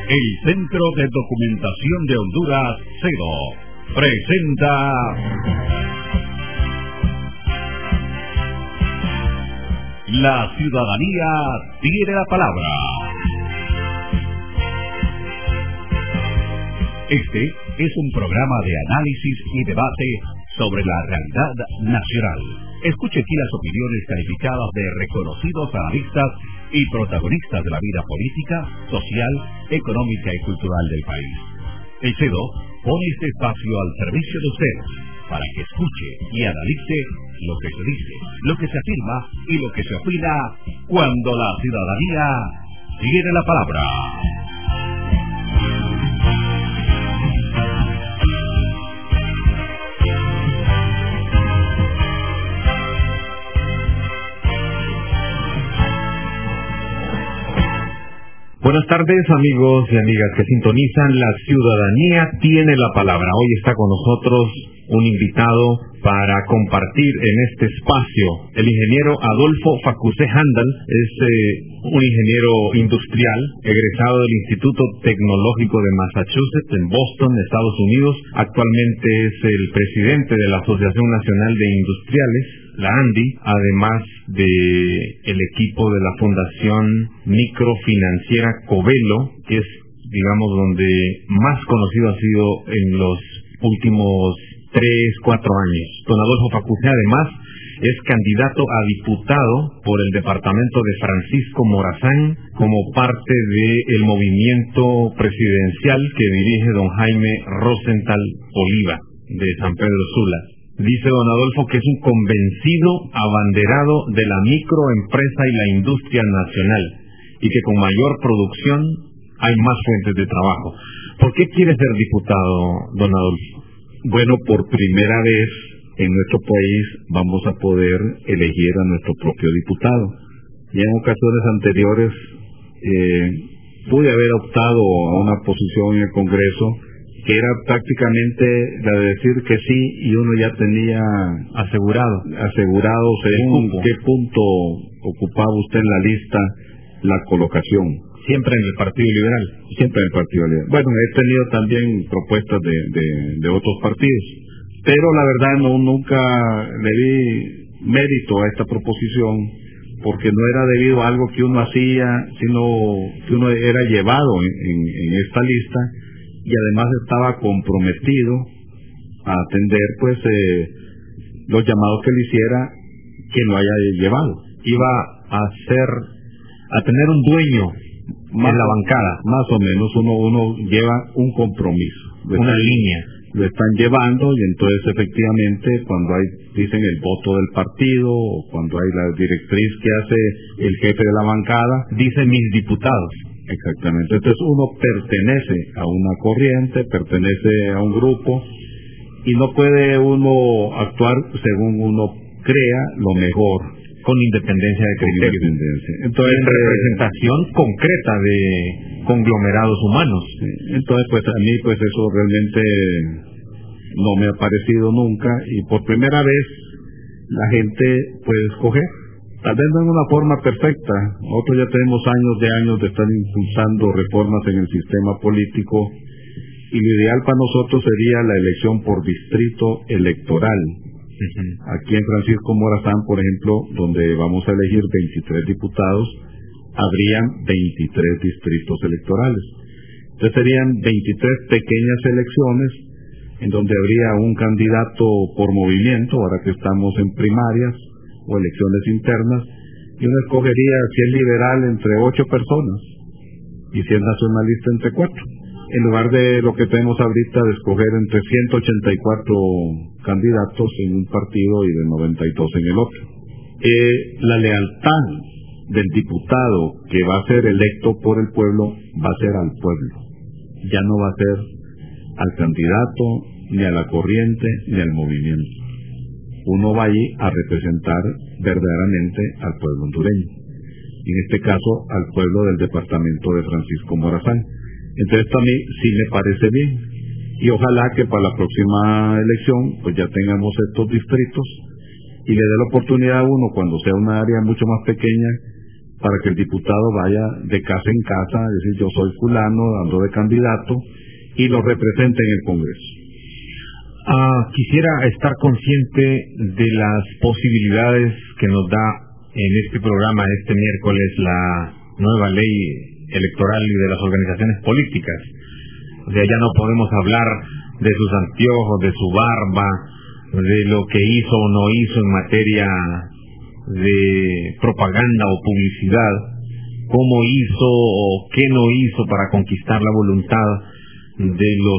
El Centro de Documentación de Honduras, CEDO, presenta La Ciudadanía Tiene la Palabra. Este es un programa de análisis y debate sobre la realidad nacional. Escuche aquí las opiniones calificadas de reconocidos analistas y protagonistas de la vida política, social, económica y cultural del país. El CEDO pone este espacio al servicio de usted para que escuche y analice lo que se dice, lo que se afirma y lo que se opina cuando la ciudadanía tiene la palabra. Buenas tardes, amigos y amigas que sintonizan La Ciudadanía Tiene la Palabra. Hoy está con nosotros un invitado para compartir en este espacio. El ingeniero Adolfo Facusé Handal es un ingeniero industrial, egresado del Instituto Tecnológico de Massachusetts en Boston, Estados Unidos. Actualmente es el presidente de la Asociación Nacional de Industriales, la ANDI, además de el equipo de la Fundación Microfinanciera Covelo, que es, digamos, donde más conocido ha sido en los últimos 3-4 años. Don Adolfo Facusé, además, es candidato a diputado por el departamento de Francisco Morazán como parte del movimiento presidencial que dirige don Jaime Rosenthal Oliva, de San Pedro Sula. Dice don Adolfo que es un convencido abanderado de la microempresa y la industria nacional y que con mayor producción hay más fuentes de trabajo. ¿Por qué quiere ser diputado, don Adolfo? Bueno, por primera vez en nuestro país vamos a poder elegir a nuestro propio diputado. Ya en ocasiones anteriores pude haber optado a una posición en el Congreso que era prácticamente la de decir que sí y uno ya tenía asegurado según qué punto ocupaba usted en la lista la colocación. Siempre en el Partido Liberal. Siempre en el Partido Liberal. Bueno, he tenido también propuestas de otros partidos, pero la verdad nunca le di mérito a esta proposición porque no era debido a algo que uno hacía, sino que uno era llevado en esta lista y además estaba comprometido a atender pues los llamados que le hiciera quien lo haya llevado. Iba a tener un dueño en la bancada. Más o menos uno lleva un compromiso, una línea. Lo están llevando y entonces efectivamente cuando dicen el voto del partido o cuando hay la directriz que hace el jefe de la bancada, dice mis diputados. Exactamente, entonces uno pertenece a una corriente, pertenece a un grupo y no puede uno actuar según uno crea lo mejor. Con independencia de criterio. Entonces, en representación concreta de conglomerados humanos. Entonces, pues a mí pues eso realmente no me ha parecido nunca y por primera vez la gente puede escoger. Tal vez no en una forma perfecta. Nosotros ya tenemos años de estar impulsando reformas en el sistema político y lo ideal para nosotros sería la elección por distrito electoral. Aquí en Francisco Morazán, por ejemplo, donde vamos a elegir 23 diputados, habrían 23 distritos electorales. Entonces serían 23 pequeñas elecciones en donde habría un candidato por movimiento, ahora que estamos en primarias o elecciones internas, y uno escogería si es liberal entre 8 personas y si es nacionalista entre 4. En lugar de lo que tenemos ahorita de escoger entre 184 candidatos en un partido y de 92 en el otro. La lealtad del diputado que va a ser electo por el pueblo va a ser al pueblo. Ya no va a ser al candidato, ni a la corriente, ni al movimiento. Uno va allí a representar verdaderamente al pueblo hondureño. En este caso, al pueblo del departamento de Francisco Morazán. Entonces a mí sí me parece bien y ojalá que para la próxima elección pues ya tengamos estos distritos y le dé la oportunidad a uno cuando sea una área mucho más pequeña para que el diputado vaya de casa en casa, es decir, yo soy fulano, ando de candidato, y lo represente en el Congreso. Quisiera estar consciente de las posibilidades que nos da en este programa, este miércoles, la nueva ley electoral y de las organizaciones políticas. O sea, ya no podemos hablar de sus anteojos, de su barba, de lo que hizo o no hizo en materia de propaganda o publicidad, cómo hizo o qué no hizo para conquistar la voluntad de los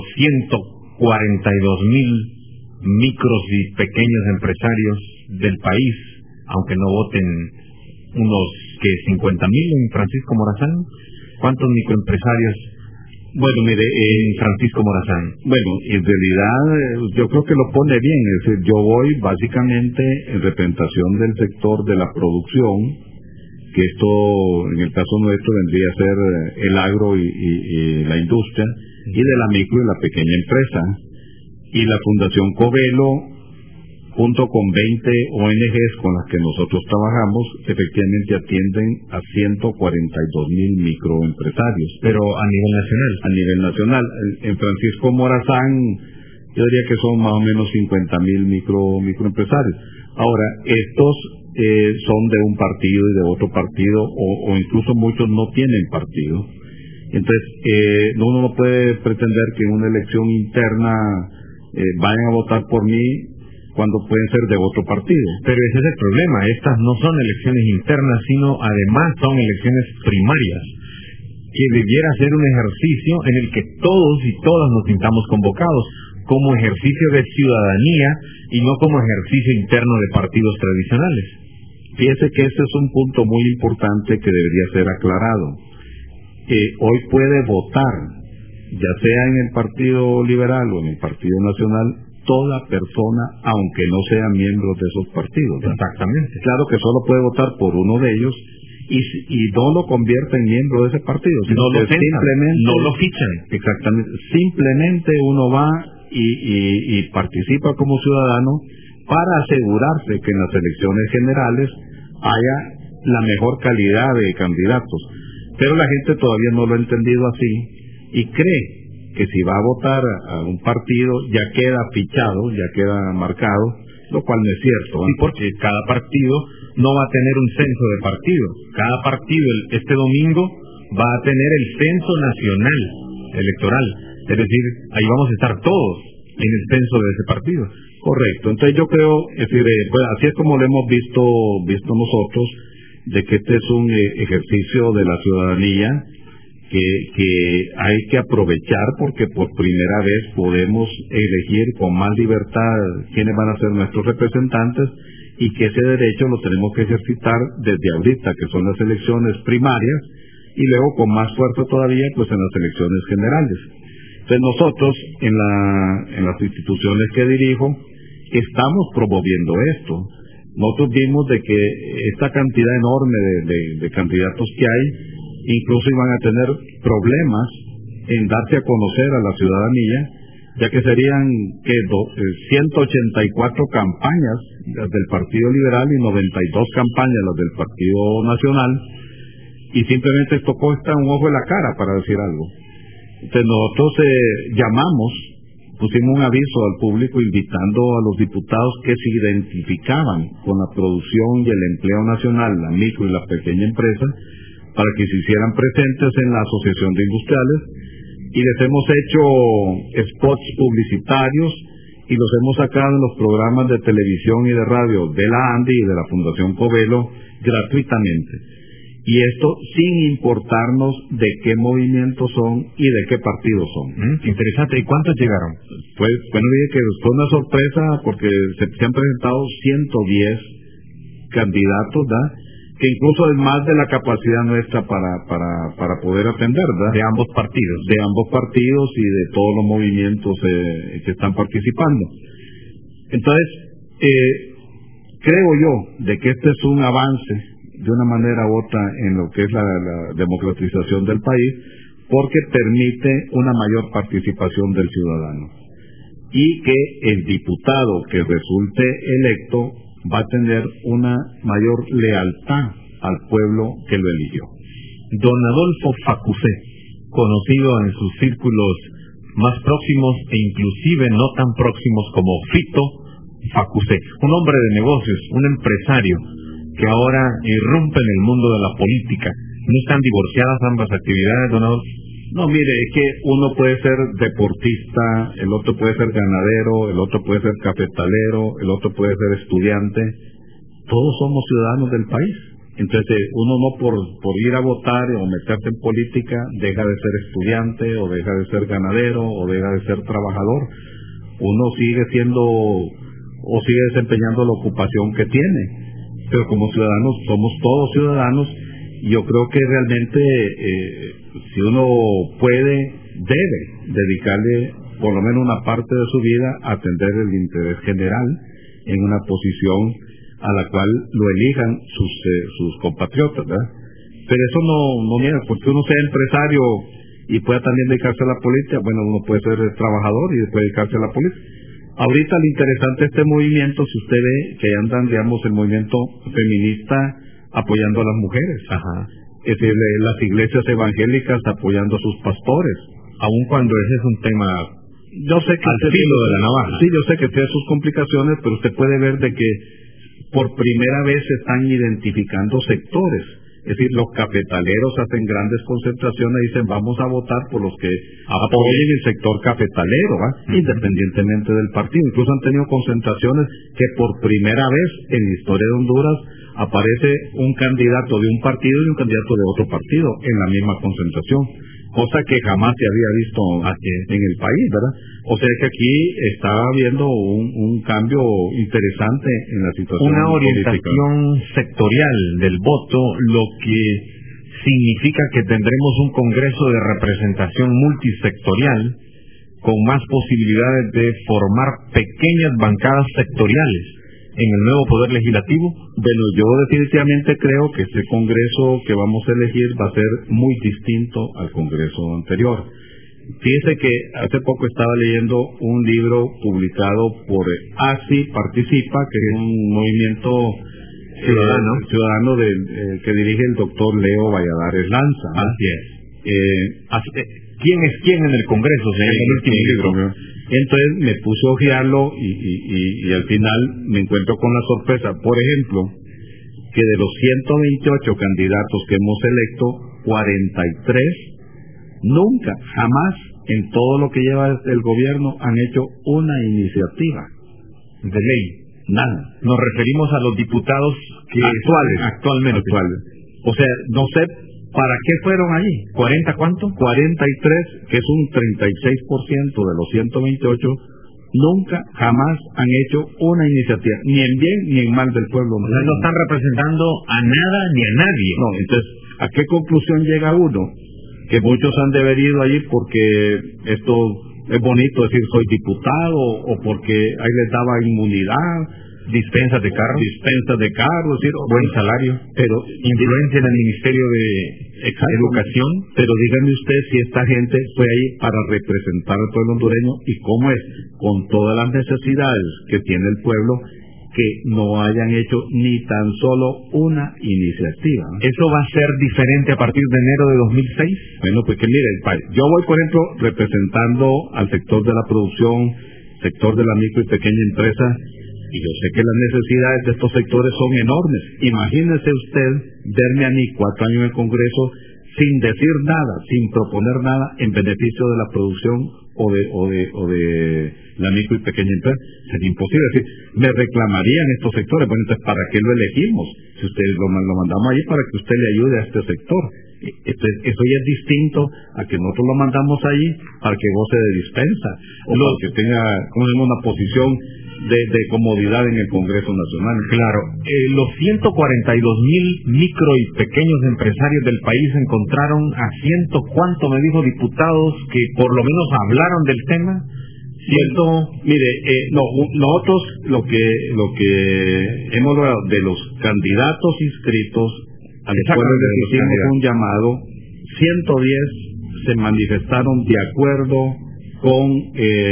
142,000 micros y pequeños empresarios del país, aunque no voten unos 50,000 en Francisco Morazán. ¿Cuántos microempresarios? Bueno, mire, Francisco Morazán. Bueno, en realidad yo creo que lo pone bien, es decir, yo voy básicamente en representación del sector de la producción, que esto en el caso nuestro vendría a ser el agro y la industria, y de la micro y la pequeña empresa. Y la Fundación Covelo, junto con 20 ONGs con las que nosotros trabajamos, efectivamente atienden a 142,000 microempresarios. Pero a nivel nacional. A nivel nacional. En Francisco Morazán, yo diría que son más o menos 50,000 microempresarios. Ahora, estos son de un partido y de otro partido, o incluso muchos no tienen partido. Entonces, uno no puede pretender que en una elección interna vayan a votar por mí cuando pueden ser de otro partido. Pero ese es el problema, estas no son elecciones internas, sino además son elecciones primarias, que debiera ser un ejercicio en el que todos y todas nos sintamos convocados, como ejercicio de ciudadanía y no como ejercicio interno de partidos tradicionales. Fíjese que ese es un punto muy importante que debería ser aclarado. Hoy puede votar, ya sea en el Partido Liberal o en el Partido Nacional, toda persona, aunque no sea miembro de esos partidos, ¿verdad? Exactamente. Claro que solo puede votar por uno de ellos y no lo convierte en miembro de ese partido, sino no lo que simplemente no lo fichan. Exactamente. Simplemente uno va y participa como ciudadano para asegurarse que en las elecciones generales haya la mejor calidad de candidatos. Pero la gente todavía no lo ha entendido así y cree que si va a votar a un partido ya queda fichado, ya queda marcado, lo cual no es cierto. Sí, porque cada partido no va a tener un censo de partido. Cada partido este domingo va a tener el censo nacional electoral. Es decir, ahí vamos a estar todos en el censo de ese partido. Correcto. Entonces yo creo, es decir, pues así es como lo hemos visto nosotros, de que este es un ejercicio de la ciudadanía que hay que aprovechar, porque por primera vez podemos elegir con más libertad quiénes van a ser nuestros representantes, y que ese derecho lo tenemos que ejercitar desde ahorita, que son las elecciones primarias, y luego con más fuerza todavía pues en las elecciones generales. Entonces nosotros en las instituciones que dirijo estamos promoviendo esto. Nosotros vimos de que esta cantidad enorme de candidatos que hay incluso iban a tener problemas en darse a conocer a la ciudadanía, ya que serían 184 campañas las del Partido Liberal y 92 campañas las del Partido Nacional, y simplemente esto cuesta un ojo de la cara, para decir algo. Entonces nosotros pusimos un aviso al público invitando a los diputados que se identificaban con la producción y el empleo nacional, la micro y la pequeña empresa, para que se hicieran presentes en la Asociación de Industriales, y les hemos hecho spots publicitarios y los hemos sacado en los programas de televisión y de radio de la ANDI y de la Fundación Covelo gratuitamente. Y esto sin importarnos de qué movimientos son y de qué partidos son. Interesante. ¿Y cuántos llegaron? Pues, bueno, dije que fue una sorpresa porque se han presentado 110 candidatos, ¿verdad? Que incluso es más de la capacidad nuestra para poder atender, ¿verdad? De ambos partidos. De ambos partidos y de todos los movimientos que están participando. Entonces, creo yo de que este es un avance de una manera u otra en lo que es la democratización del país, porque permite una mayor participación del ciudadano, y que el diputado que resulte electo va a tener una mayor lealtad al pueblo que lo eligió. Don Adolfo Facusé, conocido en sus círculos más próximos e inclusive no tan próximos como Fito Facusé, un hombre de negocios, un empresario que ahora irrumpe en el mundo de la política. ¿No están divorciadas ambas actividades, don Adolfo? No, mire, es que uno puede ser deportista, el otro puede ser ganadero, el otro puede ser cafetalero, el otro puede ser estudiante. Todos somos ciudadanos del país. Entonces, uno no por ir a votar o meterse en política deja de ser estudiante, o deja de ser ganadero, o deja de ser trabajador. Uno sigue siendo, o sigue desempeñando la ocupación que tiene. Pero como ciudadanos, somos todos ciudadanos. Yo creo que realmente si uno puede, debe dedicarle por lo menos una parte de su vida a atender el interés general en una posición a la cual lo elijan sus compatriotas, ¿verdad? Pero eso no niega, porque uno sea empresario y pueda también dedicarse a la política. Bueno, uno puede ser trabajador y después dedicarse a la política. Ahorita lo interesante de este movimiento, si usted ve que andan, digamos, el movimiento feminista apoyando a las mujeres. Ajá. Es decir, las iglesias evangélicas apoyando a sus pastores. Aun cuando ese es un tema yo sé que al filo de la navaja. Sí, yo sé que tiene sus complicaciones, pero usted puede ver de que por primera vez se están identificando sectores. Es decir, los cafetaleros hacen grandes concentraciones y dicen vamos a votar por los que apoyen el sector cafetalero, independientemente del partido. Incluso han tenido concentraciones que por primera vez en la historia de Honduras aparece un candidato de un partido y un candidato de otro partido en la misma concentración, cosa que jamás se había visto en el país, ¿verdad? O sea que aquí está habiendo un cambio interesante en la situación. Una orientación sectorial del voto, lo que significa que tendremos un Congreso de representación multisectorial con más posibilidades de formar pequeñas bancadas sectoriales en el nuevo Poder Legislativo. Bueno, yo definitivamente creo que este Congreso que vamos a elegir va a ser muy distinto al Congreso anterior. Fíjese que hace poco estaba leyendo un libro publicado por ASI Participa, que es un movimiento ciudadano que dirige el doctor Leo Valladares Lanza. Así es. ¿Quién es quién en el Congreso? Se llama el último libro. Entonces me puse a ojearlo y al final me encuentro con la sorpresa. Por ejemplo, que de los 128 candidatos que hemos electo, 43 nunca, jamás, en todo lo que lleva el gobierno, han hecho una iniciativa de ley. Nada. Nos referimos a los diputados que actualmente. O sea, no sé para qué fueron allí. ¿40 cuánto? 43, que es un 36% de los 128, nunca, jamás han hecho una iniciativa, ni en bien ni en mal del pueblo. No están representando a nada ni a nadie. No, entonces, ¿a qué conclusión llega uno? Que muchos han devenido allí porque esto es bonito decir soy diputado, o porque ahí les daba inmunidad, dispensas de carro, decir, buen salario, pero influencia en el Ministerio de Educación. Pero dígame usted si esta gente fue ahí para representar al pueblo hondureño, y cómo es, con todas las necesidades que tiene el pueblo, que no hayan hecho ni tan solo una iniciativa. ¿Eso va a ser diferente a partir de enero de 2006? Bueno, pues que mire, yo voy, por ejemplo, representando al sector de la producción, sector de la micro y pequeña empresa, y yo sé que las necesidades de estos sectores son enormes. Imagínese usted verme a mí 4 años en el Congreso sin decir nada, sin proponer nada en beneficio de la producción o de la micro y pequeña empresa. Sería imposible. Es decir, me reclamarían estos sectores. Bueno, entonces, ¿para qué lo elegimos? Si ustedes lo mandamos ahí para que usted le ayude a este sector. Eso ya es distinto a que nosotros lo mandamos ahí para que goce de dispensa, o para que tenga una posición de comodidad en el Congreso Nacional. Claro, los 142,000 micro y pequeños empresarios del país encontraron a ¿cuánto me dijo diputados que por lo menos hablaron del tema? Mire, nosotros lo que hemos logrado de los candidatos inscritos, a los cuales les hicimos un llamado, 110 se manifestaron de acuerdo con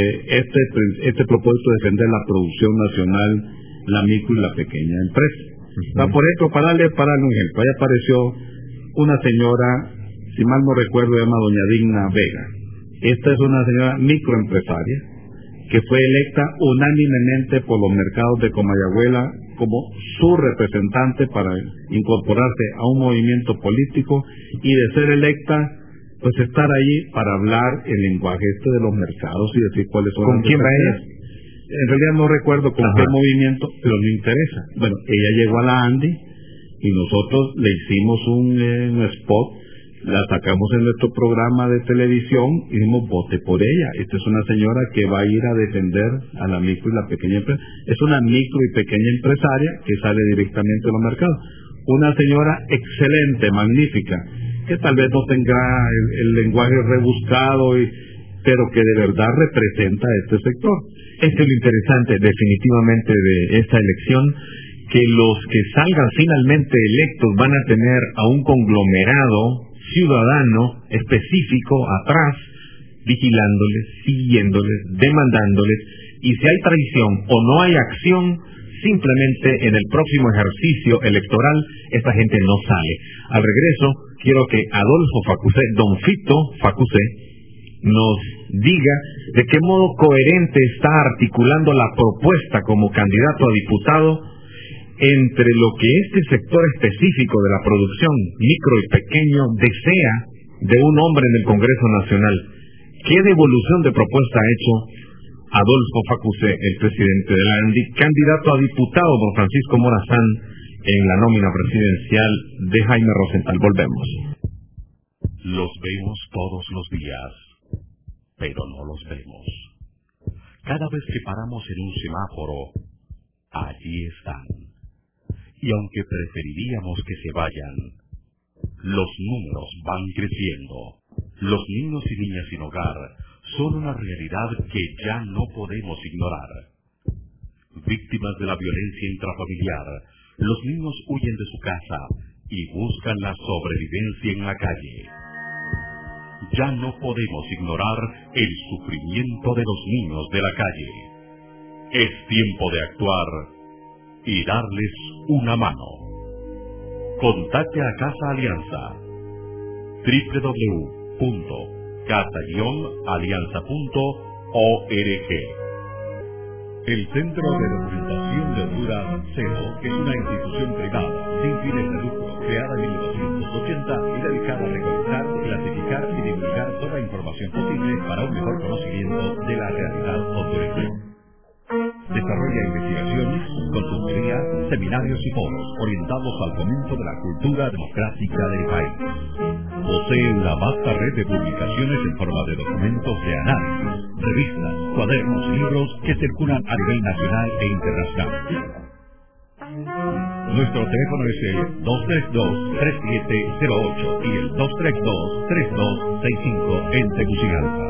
este propósito de defender la producción nacional, la micro y la pequeña empresa. Por ejemplo, para darle un ejemplo, ahí apareció una señora, si mal no recuerdo, se llama doña Digna Vega. Esta es una señora microempresaria que fue electa unánimemente por los mercados de Comayagüela como su representante para incorporarse a un movimiento político, y de ser electa, pues estar allí para hablar el lenguaje de los mercados y decir cuáles son. ¿Con quién va ella? En realidad no recuerdo con qué movimiento, pero no interesa. Bueno, ella llegó a la ANDI y nosotros le hicimos un spot, la sacamos en nuestro programa de televisión y dijimos, vote por ella. Esta es una señora que va a ir a defender a la micro y la pequeña empresa. Es una micro y pequeña empresaria que sale directamente de los mercados. Una señora excelente, magnífica, que tal vez no tenga el lenguaje rebuscado, pero que de verdad representa a este sector. Esto es lo interesante definitivamente de esta elección, que los que salgan finalmente electos van a tener a un conglomerado ciudadano específico atrás, vigilándoles, siguiéndoles, demandándoles, y si hay traición o no hay acción, simplemente en el próximo ejercicio electoral esta gente no sale. Al regreso, quiero que Adolfo Facusé, don Fito Facusé, nos diga de qué modo coherente está articulando la propuesta como candidato a diputado entre lo que este sector específico de la producción micro y pequeño desea de un hombre en el Congreso Nacional. ¿Qué devolución de propuesta ha hecho Adolfo Facusé, el presidente de la ANDI, candidato a diputado don Francisco Morazán en la nómina presidencial de Jaime Rosenthal? Volvemos. Los vemos todos los días, pero no los vemos. Cada vez que paramos en un semáforo, allí están. Y aunque preferiríamos que se vayan, los números van creciendo. Los niños y niñas sin hogar son una realidad que ya no podemos ignorar. Víctimas de la violencia intrafamiliar, los niños huyen de su casa y buscan la sobrevivencia en la calle. Ya no podemos ignorar el sufrimiento de los niños de la calle. Es tiempo de actuar y darles una mano. Contacte a Casa Alianza, www.casa-alianza.org. El Centro de Documentación de Honduras, CEDO, es una institución privada sin fines de lucro, creada en 1980 y dedicada a recolectar, clasificar y divulgar toda información posible para un mejor conocimiento de la realidad hondureña. Desarrolla investigaciones, consultoría, seminarios y foros orientados al fomento de la cultura democrática del país. Posee una vasta red de publicaciones en forma de documentos de análisis, revistas, cuadernos y libros que circulan a nivel nacional e internacional. Nuestro teléfono es el 232-3708 y el 232-3265 en Tegucigalpa.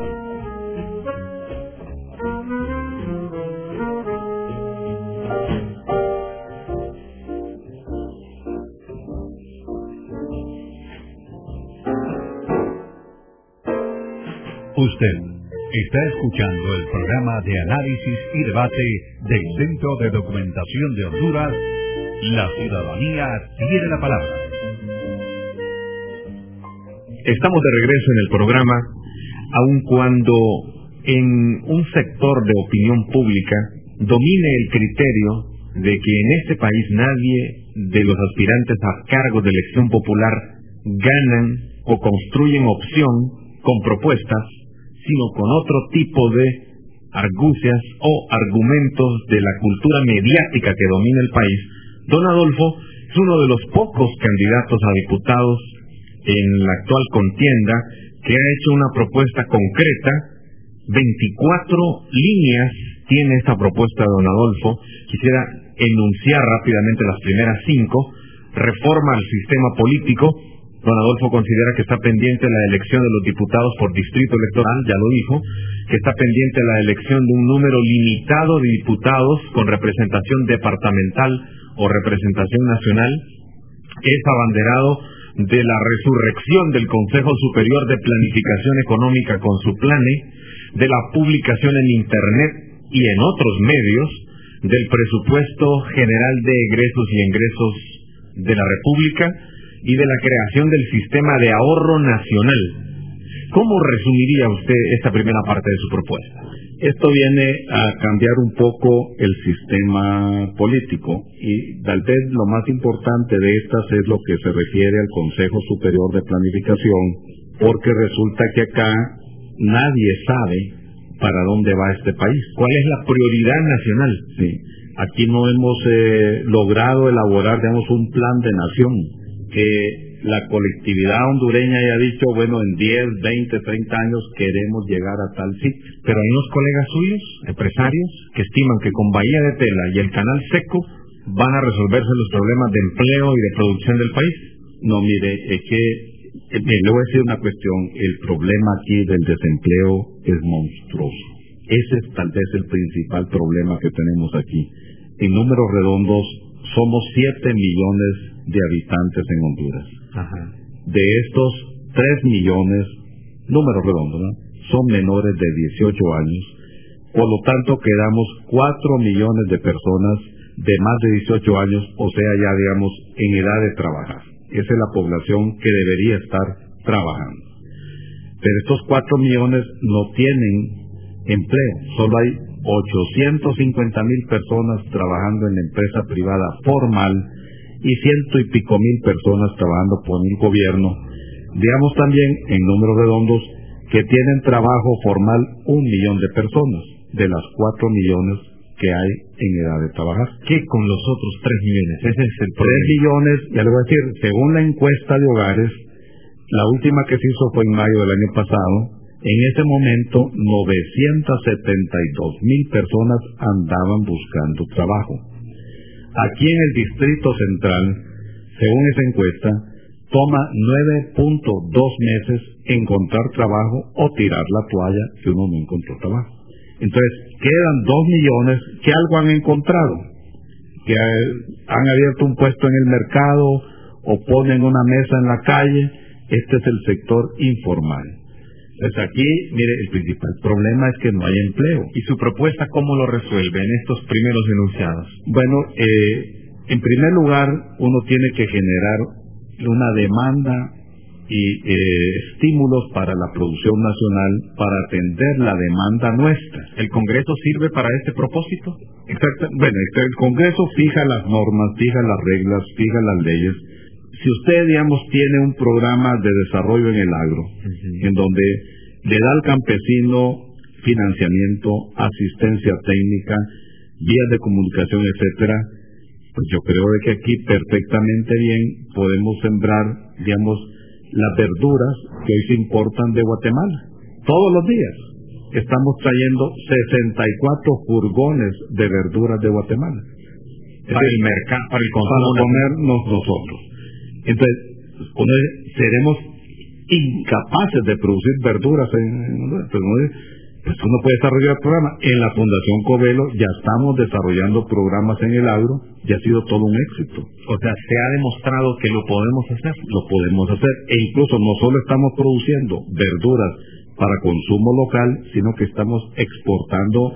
Usted está escuchando el programa de análisis y debate del Centro de Documentación de Honduras. La ciudadanía tiene la palabra. Estamos de regreso en el programa, aun cuando en un sector de opinión pública domine el criterio de que en este país nadie de los aspirantes a cargos de elección popular ganan o construyen opción con propuestas, sino con otro tipo de argucias o argumentos de la cultura mediática que domina el país. Don Adolfo es uno de los pocos candidatos a diputados en la actual contienda que ha hecho una propuesta concreta. 24 líneas tiene esta propuesta de don Adolfo. Quisiera enunciar rápidamente las primeras 5. Reforma al sistema político. Don Adolfo considera que está pendiente la elección de los diputados por distrito electoral, ya lo dijo, que está pendiente la elección de un número limitado de diputados con representación departamental o representación nacional. Es abanderado de la resurrección del Consejo Superior de Planificación Económica con su plane, de la publicación en Internet y en otros medios del presupuesto general de egresos y ingresos de la República y de la creación del sistema de ahorro nacional. ¿Cómo resumiría usted esta primera parte de su propuesta? Esto viene a cambiar un poco el sistema político y tal vez lo más importante de estas es lo que se refiere al Consejo Superior de Planificación, porque resulta que acá nadie sabe para dónde va este país. ¿Cuál es la prioridad nacional? Sí. Aquí no hemos logrado elaborar, digamos, un plan de nación que la colectividad hondureña haya dicho, bueno, en 10, 20, 30 años queremos llegar a tal sitio. Pero hay unos colegas suyos, empresarios, que estiman que con Bahía de Tela y el Canal Seco van a resolverse los problemas de empleo y de producción del país. No, mire, es que le voy a decir una cuestión. El problema aquí del desempleo es monstruoso. Ese es tal vez el principal problema que tenemos aquí. En números redondos, somos 7 millones de habitantes en Honduras. Ajá. De estos, 3 millones, números redondos, ¿no?, son menores de 18 años. Por lo tanto, quedamos 4 millones de personas de más de 18 años, o sea, ya digamos, en edad de trabajar. Esa es la población que debería estar trabajando. Pero estos 4 millones no tienen empleo. Solo hay 850,000 personas trabajando en la empresa privada formal y 100 y pico mil personas trabajando por el gobierno. Digamos también, en números redondos, que tienen trabajo formal 1 millón de personas, de las 4 millones que hay en edad de trabajar. ¿Qué con los otros 3 millones? Ese es el 3 millones, ya le voy a decir, según la encuesta de hogares, la última que se hizo fue en mayo del año pasado. En ese momento, 972,000 personas andaban buscando trabajo. Aquí en el Distrito Central, según esa encuesta, toma 9.2 meses encontrar trabajo o tirar la toalla que uno no encontró trabajo. Entonces, quedan 2 millones que algo han encontrado, que han abierto un puesto en el mercado o ponen una mesa en la calle. Este es el sector informal. Entonces aquí, mire, el principal problema es que no hay empleo. ¿Y su propuesta cómo lo resuelve en estos primeros enunciados? Bueno, en primer lugar, uno tiene que generar una demanda y estímulos para la producción nacional para atender la demanda nuestra. ¿El Congreso sirve para este propósito? Exacto. Bueno, el Congreso fija las normas, fija las reglas, fija las leyes. Si usted, digamos, tiene un programa de desarrollo en el agro, en donde le da al campesino financiamiento, asistencia técnica, vías de comunicación, etcétera, pues yo creo que aquí perfectamente bien podemos sembrar, digamos, las verduras que hoy se importan de Guatemala. Todos los días estamos trayendo 64 furgones de verduras de Guatemala. Para el mercado, para el consumo, para comernos nosotros. Entonces, seremos incapaces de producir verduras pues uno puede desarrollar programas. En la Fundación Covelo ya estamos desarrollando programas en el agro y ha sido todo un éxito. O sea, se ha demostrado que lo podemos hacer. Lo podemos hacer. E incluso no solo estamos produciendo verduras para consumo local, sino que estamos exportando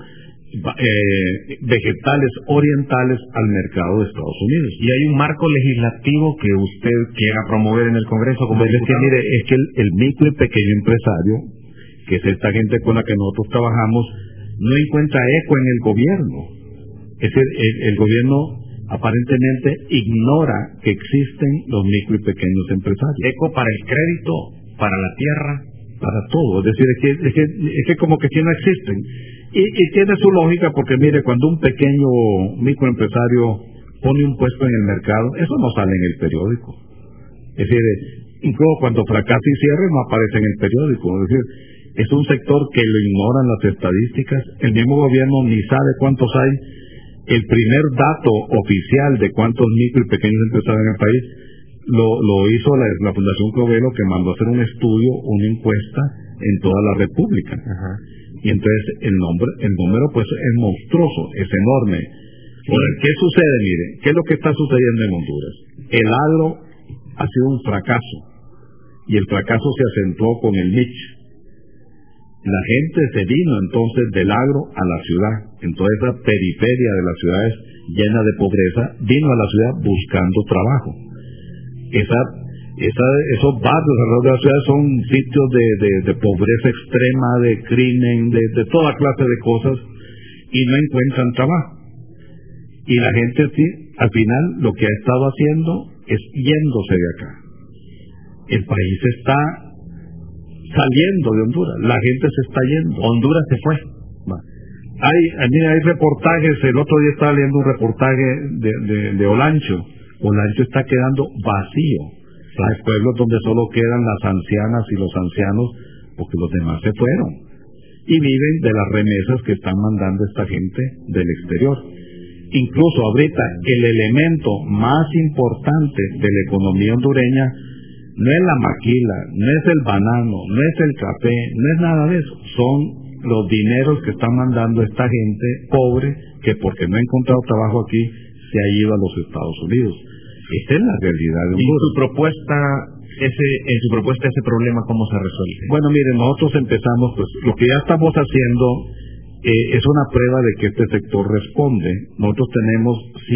vegetales orientales al mercado de Estados Unidos. ¿Y hay un marco legislativo que usted quiera promover en el Congreso como diputado? Es que, mire, es que el micro y pequeño empresario, que es esta gente con la que nosotros trabajamos, no encuentra eco en el gobierno. Es decir, el gobierno aparentemente ignora que existen los micro y pequeños empresarios. Eco para el crédito, para la tierra, para todo. Es decir, es que como que no existen. Y tiene su lógica, porque mire, cuando un pequeño microempresario pone un puesto en el mercado, eso no sale en el periódico. Es decir, incluso cuando fracasa y cierre no aparece en el periódico. Es decir, es un sector que lo ignoran las estadísticas. El mismo gobierno ni sabe cuántos hay. El primer dato oficial de cuántos micro y pequeños empresarios en el país lo hizo la Fundación Covelo, que mandó a hacer un estudio, una encuesta en toda la República. Ajá. Y entonces el número pues es monstruoso, es enorme. ¿Qué sucede? Mire, ¿qué es lo que está sucediendo en Honduras? El agro ha sido un fracaso, y el fracaso se acentuó con el niche. La gente se vino entonces del agro a la ciudad. En toda esa periferia de las ciudades llena de pobreza, vino a la ciudad buscando trabajo. Esos barrios alrededor de la ciudad son sitios de pobreza extrema, de crimen, de toda clase de cosas, y no encuentran trabajo. Y la gente, sí, al final, lo que ha estado haciendo es yéndose de acá. El país está saliendo de Honduras, la gente se está yendo. Honduras se fue. Hay reportajes, el otro día estaba leyendo un reportaje de Olancho. Olancho está quedando vacío. Hay pueblos donde solo quedan las ancianas y los ancianos, porque los demás se fueron. Y viven de las remesas que están mandando esta gente del exterior. Incluso ahorita el elemento más importante de la economía hondureña no es la maquila, no es el banano, no es el café, no es nada de eso. Son los dineros que están mandando esta gente pobre que porque no ha encontrado trabajo aquí se ha ido a los Estados Unidos. Esta es la realidad de Honduras. En su propuesta ese problema, ¿cómo se resuelve? Bueno, miren, nosotros empezamos, pues lo que ya estamos haciendo es una prueba de que este sector responde. Nosotros tenemos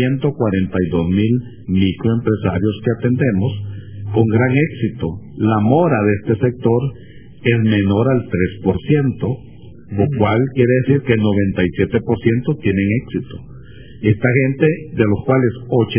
142,000 microempresarios que atendemos con gran éxito. La mora de este sector es menor al 3%, lo cual quiere decir que el 97% tienen éxito. Esta gente, de los cuales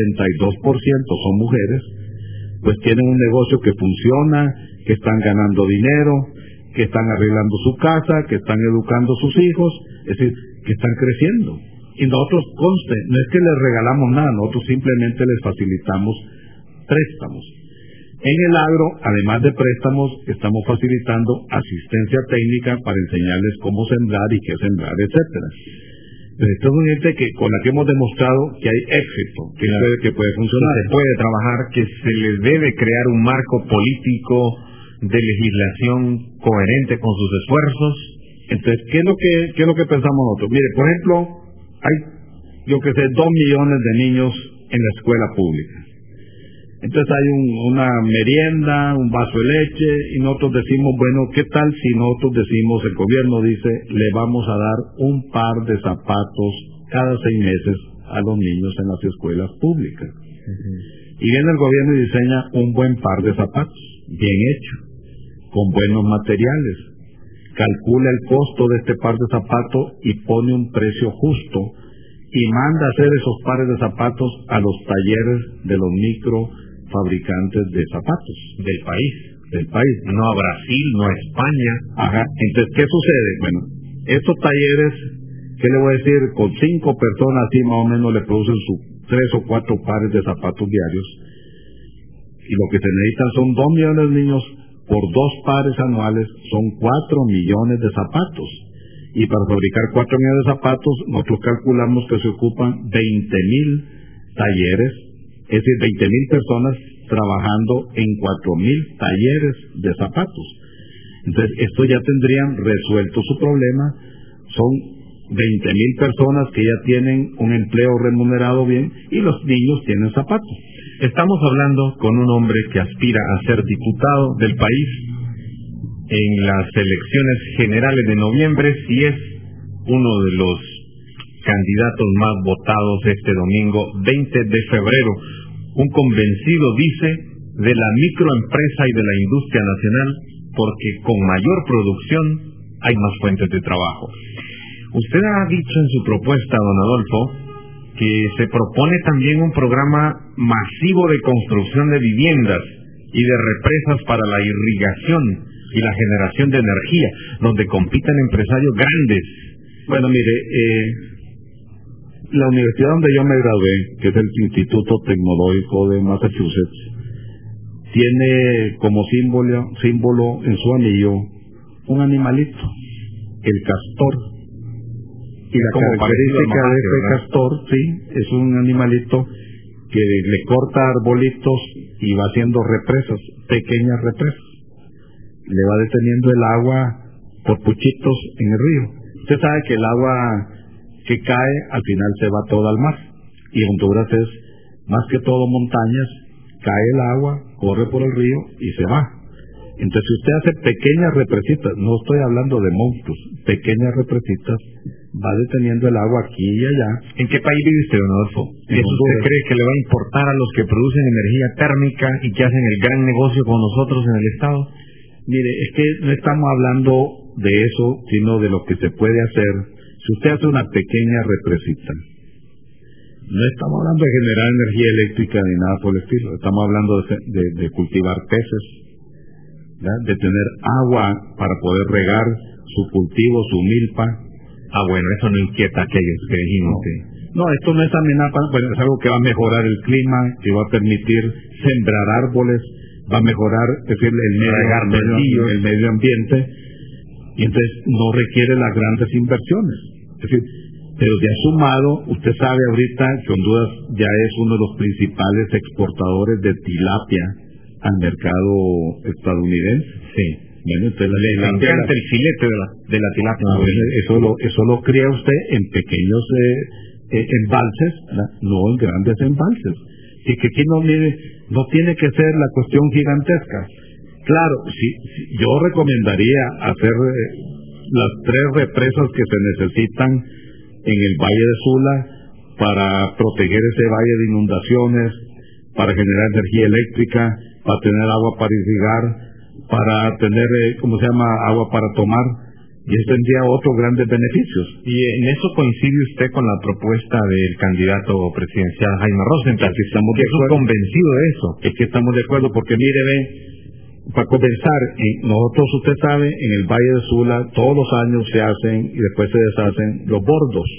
82% son mujeres, pues tienen un negocio que funciona, que están ganando dinero, que están arreglando su casa, que están educando a sus hijos, es decir, que están creciendo. Y nosotros, conste, no es que les regalamos nada, nosotros simplemente les facilitamos préstamos. En el agro, además de préstamos, estamos facilitando asistencia técnica para enseñarles cómo sembrar y qué sembrar, etcétera. Pero esto es una gente con la que hemos demostrado que hay éxito, que puede funcionar. Se puede trabajar, que se les debe crear un marco político de legislación coherente con sus esfuerzos. Entonces, ¿qué es lo que pensamos nosotros? Mire, por ejemplo, hay, 2 millones de niños en la escuela pública. Entonces hay una merienda, un vaso de leche, y nosotros decimos, bueno, ¿qué tal si nosotros decimos, el gobierno dice, le vamos a dar un par de zapatos cada 6 meses a los niños en las escuelas públicas? Y viene el gobierno y diseña un buen par de zapatos, bien hecho, con buenos materiales, calcula el costo de este par de zapatos y pone un precio justo, y manda a hacer esos pares de zapatos a los talleres de los microfabricantes de zapatos del país, no a Brasil, no a España. Ajá. Entonces, ¿qué sucede? Bueno, estos talleres, ¿qué le voy a decir? Con 5 personas así más o menos le producen sus 3 o 4 pares de zapatos diarios, y lo que se necesitan son 2 millones de niños. Por 2 pares anuales son 4 millones de zapatos. Y para fabricar 4 millones de zapatos, nosotros calculamos que se ocupan 20,000 talleres, es decir, 20,000 personas trabajando en 4,000 talleres de zapatos. Entonces, esto ya tendrían resuelto su problema. Son 20,000 personas que ya tienen un empleo remunerado bien, y los niños tienen zapatos. Estamos hablando con un hombre que aspira a ser diputado del país en las elecciones generales de noviembre, si es uno de los candidatos más votados este domingo 20 de febrero. Un convencido, dice, de la microempresa y de la industria nacional, porque con mayor producción hay más fuentes de trabajo. Usted ha dicho en su propuesta, don Adolfo, que se propone también un programa masivo de construcción de viviendas y de represas para la irrigación y la generación de energía, donde compiten empresarios grandes. Bueno, mire, la universidad donde yo me gradué, que es el Instituto Tecnológico de Massachusetts, tiene como símbolo en su anillo un animalito, el castor. Y la característica de este castor, sí, es un animalito que le corta arbolitos y va haciendo represas, pequeñas represas. Le va deteniendo el agua por puchitos en el río. Usted sabe que el agua que cae al final se va todo al mar, y Honduras es más que todo montañas, cae el agua, corre por el río y se va. Entonces, si usted hace pequeñas represitas, no estoy hablando de monstruos, pequeñas represitas, va deteniendo el agua aquí y allá. ¿En qué país vive usted, don Adolfo? ¿Eso usted cree que le va a importar a los que producen energía térmica y que hacen el gran negocio con nosotros en el Estado? Mire, es que no estamos hablando de eso, sino de lo que se puede hacer. Si usted hace una pequeña represita, no estamos hablando de generar energía eléctrica ni nada por el estilo, estamos hablando de cultivar peces, ¿verdad? De tener agua para poder regar su cultivo, su milpa. Bueno, eso no inquieta a aquellos que dijimos. No, esto no es amenaza, bueno, es algo que va a mejorar el clima, que va a permitir sembrar árboles, va a mejorar, es decir, el medio ambiente, y entonces no requiere las grandes inversiones. Es decir, pero ya sumado, usted sabe ahorita que Honduras ya es uno de los principales exportadores de tilapia al mercado estadounidense. Sí. Bueno, entonces le encanta el filete de la tilapia. Eso lo cría usted en pequeños embalses, no en grandes embalses. Y que aquí no tiene que ser la cuestión gigantesca. Claro, yo recomendaría hacer las 3 represas que se necesitan en el Valle de Sula para proteger ese valle de inundaciones, para generar energía eléctrica, para tener agua para irrigar, para tener, agua para tomar, y eso tendría otros grandes beneficios. Y en eso coincide usted con la propuesta del candidato presidencial Jaime Rosenthal, que estamos convencidos de eso. Es que estamos de acuerdo, porque mire, para comenzar, nosotros, usted sabe, en el Valle de Sula todos los años se hacen y después se deshacen los bordos,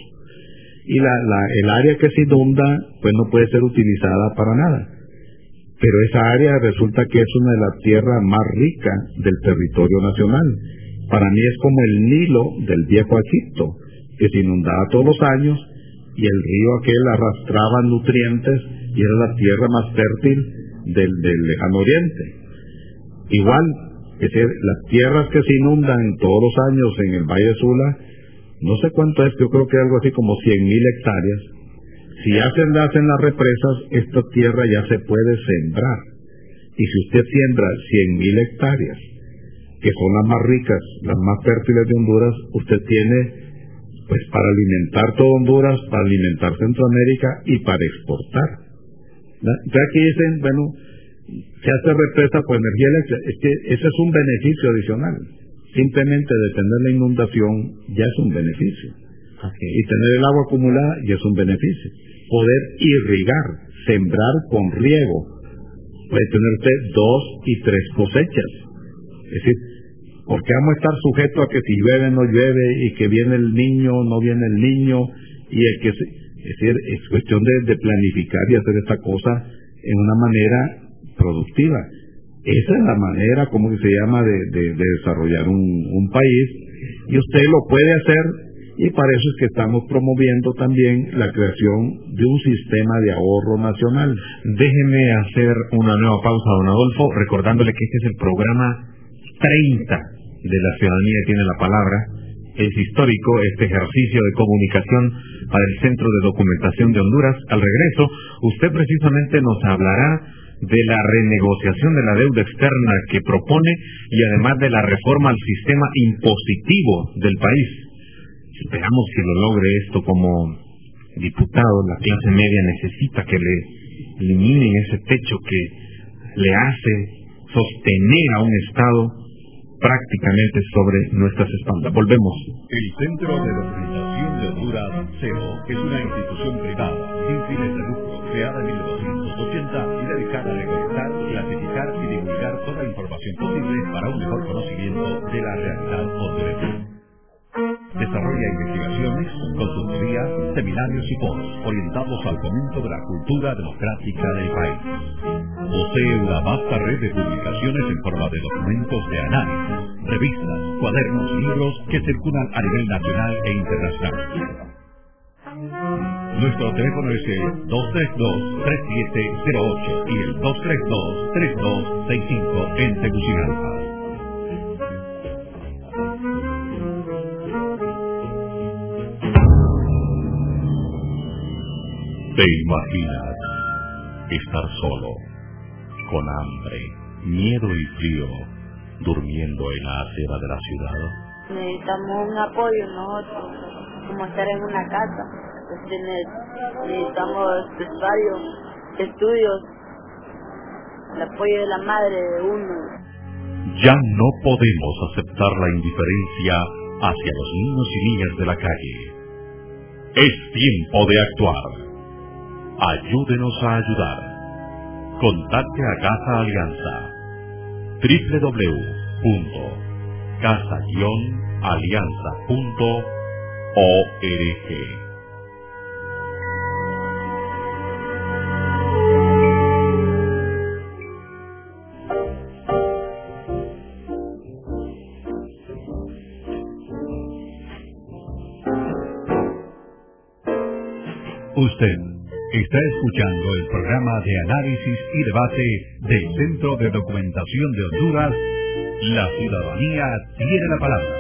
y el área que se inunda pues no puede ser utilizada para nada, pero esa área resulta que es una de las tierras más ricas del territorio nacional. Para mí es como el Nilo del viejo Egipto, que se inundaba todos los años y el río aquel arrastraba nutrientes y era la tierra más fértil del lejano oriente. Igual, es decir, las tierras que se inundan todos los años en el Valle de Sula, no sé cuánto es, yo creo que algo así como 100,000 hectáreas. Si hacen las represas, esta tierra ya se puede sembrar. Y si usted siembra 100,000 hectáreas, que son las más ricas, las más fértiles de Honduras, usted tiene pues para alimentar todo Honduras, para alimentar Centroamérica y para exportar. Entonces aquí dicen, bueno, se hace represa por energía eléctrica. Es que ese es un beneficio adicional. Simplemente detener la inundación ya es un beneficio. Okay. Y tener el agua acumulada ya es un beneficio. Poder irrigar, sembrar con riego, puede tener usted 2 y 3 cosechas. Es decir, porque vamos a estar sujetos a que si llueve no llueve, y que viene el niño, no viene el niño, y es decir, es cuestión de planificar y hacer esta cosa en una manera productiva. Esa es la manera, como se llama, de desarrollar un país, y usted lo puede hacer, y para eso es que estamos promoviendo también la creación de un sistema de ahorro nacional. Déjeme hacer una nueva pausa, don Adolfo, recordándole que este es el programa 30 de La Ciudadanía Tiene la Palabra. Es histórico este ejercicio de comunicación para el Centro de Documentación de Honduras. Al regreso, usted precisamente nos hablará de la renegociación de la deuda externa que propone, y además de la reforma al sistema impositivo del país. Esperamos que lo logre esto. Como diputado, la clase media necesita que le eliminen ese techo que le hace sostener a un Estado prácticamente sobre nuestras espaldas. Volvemos. El Centro de Documentación de Honduras, CEDO, es una institución privada sin fines de lucro, creada en 1280 y dedicada a recolectar, clasificar y divulgar toda información posible para un mejor conocimiento de la realidad hondureña. Desarrolla investigaciones, consultorías, seminarios y foros orientados al fomento de la cultura democrática del país. Posee una vasta red de publicaciones en forma de documentos de análisis, revistas, cuadernos y libros que circulan a nivel nacional e internacional. Nuestro teléfono es el 232-3708 y el 232-3265 en Tegucigalpa. ¿Te imaginas estar solo, con hambre, miedo y frío, durmiendo en la acera de la ciudad? Necesitamos un apoyo nosotros, como estar en una casa. Necesitamos vestuario, estudios, el apoyo de la madre de uno. Ya no podemos aceptar la indiferencia hacia los niños y niñas de la calle. Es tiempo de actuar. Ayúdenos a ayudar. Contacte a Casa Alianza. www.casa-alianza.org. Usted está escuchando el programa de análisis y debate del Centro de Documentación de Honduras. La ciudadanía tiene la palabra.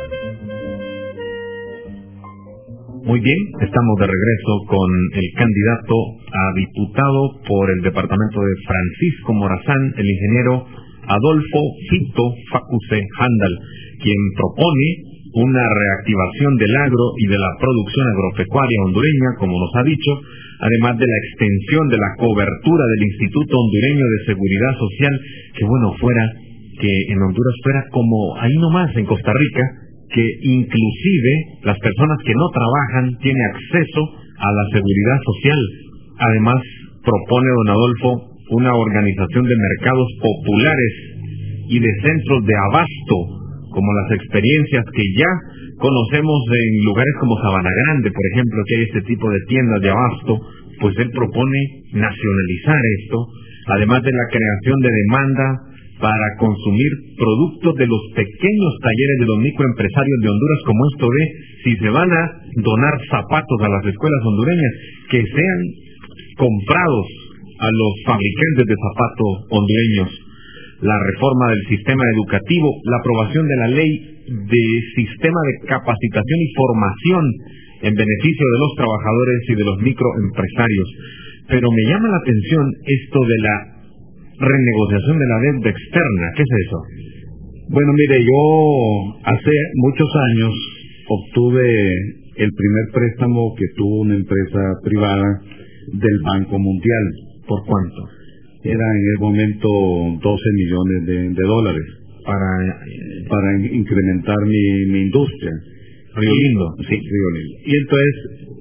Muy bien, estamos de regreso con el candidato a diputado por el departamento de Francisco Morazán, el ingeniero Adolfo Fito Facuse Handal, quien propone una reactivación del agro y de la producción agropecuaria hondureña, como nos ha dicho, además de la extensión de la cobertura del Instituto Hondureño de Seguridad Social, que bueno, fuera, que en Honduras fuera como ahí nomás en Costa Rica, que inclusive las personas que no trabajan tienen acceso a la seguridad social. Además, propone don Adolfo una organización de mercados populares y de centros de abasto, como las experiencias que ya conocemos en lugares como Sabana Grande, por ejemplo, que hay este tipo de tiendas de abasto. Pues él propone nacionalizar esto, además de la creación de demanda para consumir productos de los pequeños talleres de los microempresarios de Honduras, como esto de, si se van a donar zapatos a las escuelas hondureñas, que sean comprados a los fabricantes de zapatos hondureños. La reforma del sistema educativo, la aprobación de la ley de sistema de capacitación y formación en beneficio de los trabajadores y de los microempresarios. Pero me llama la atención esto de la renegociación de la deuda externa. ¿Qué es eso? Bueno, mire, yo hace muchos años obtuve el primer préstamo que tuvo una empresa privada del Banco Mundial. ¿Por cuánto? Era en el momento 12 millones de dólares para incrementar mi industria. Río Lindo. Sí, Río Lindo. Y entonces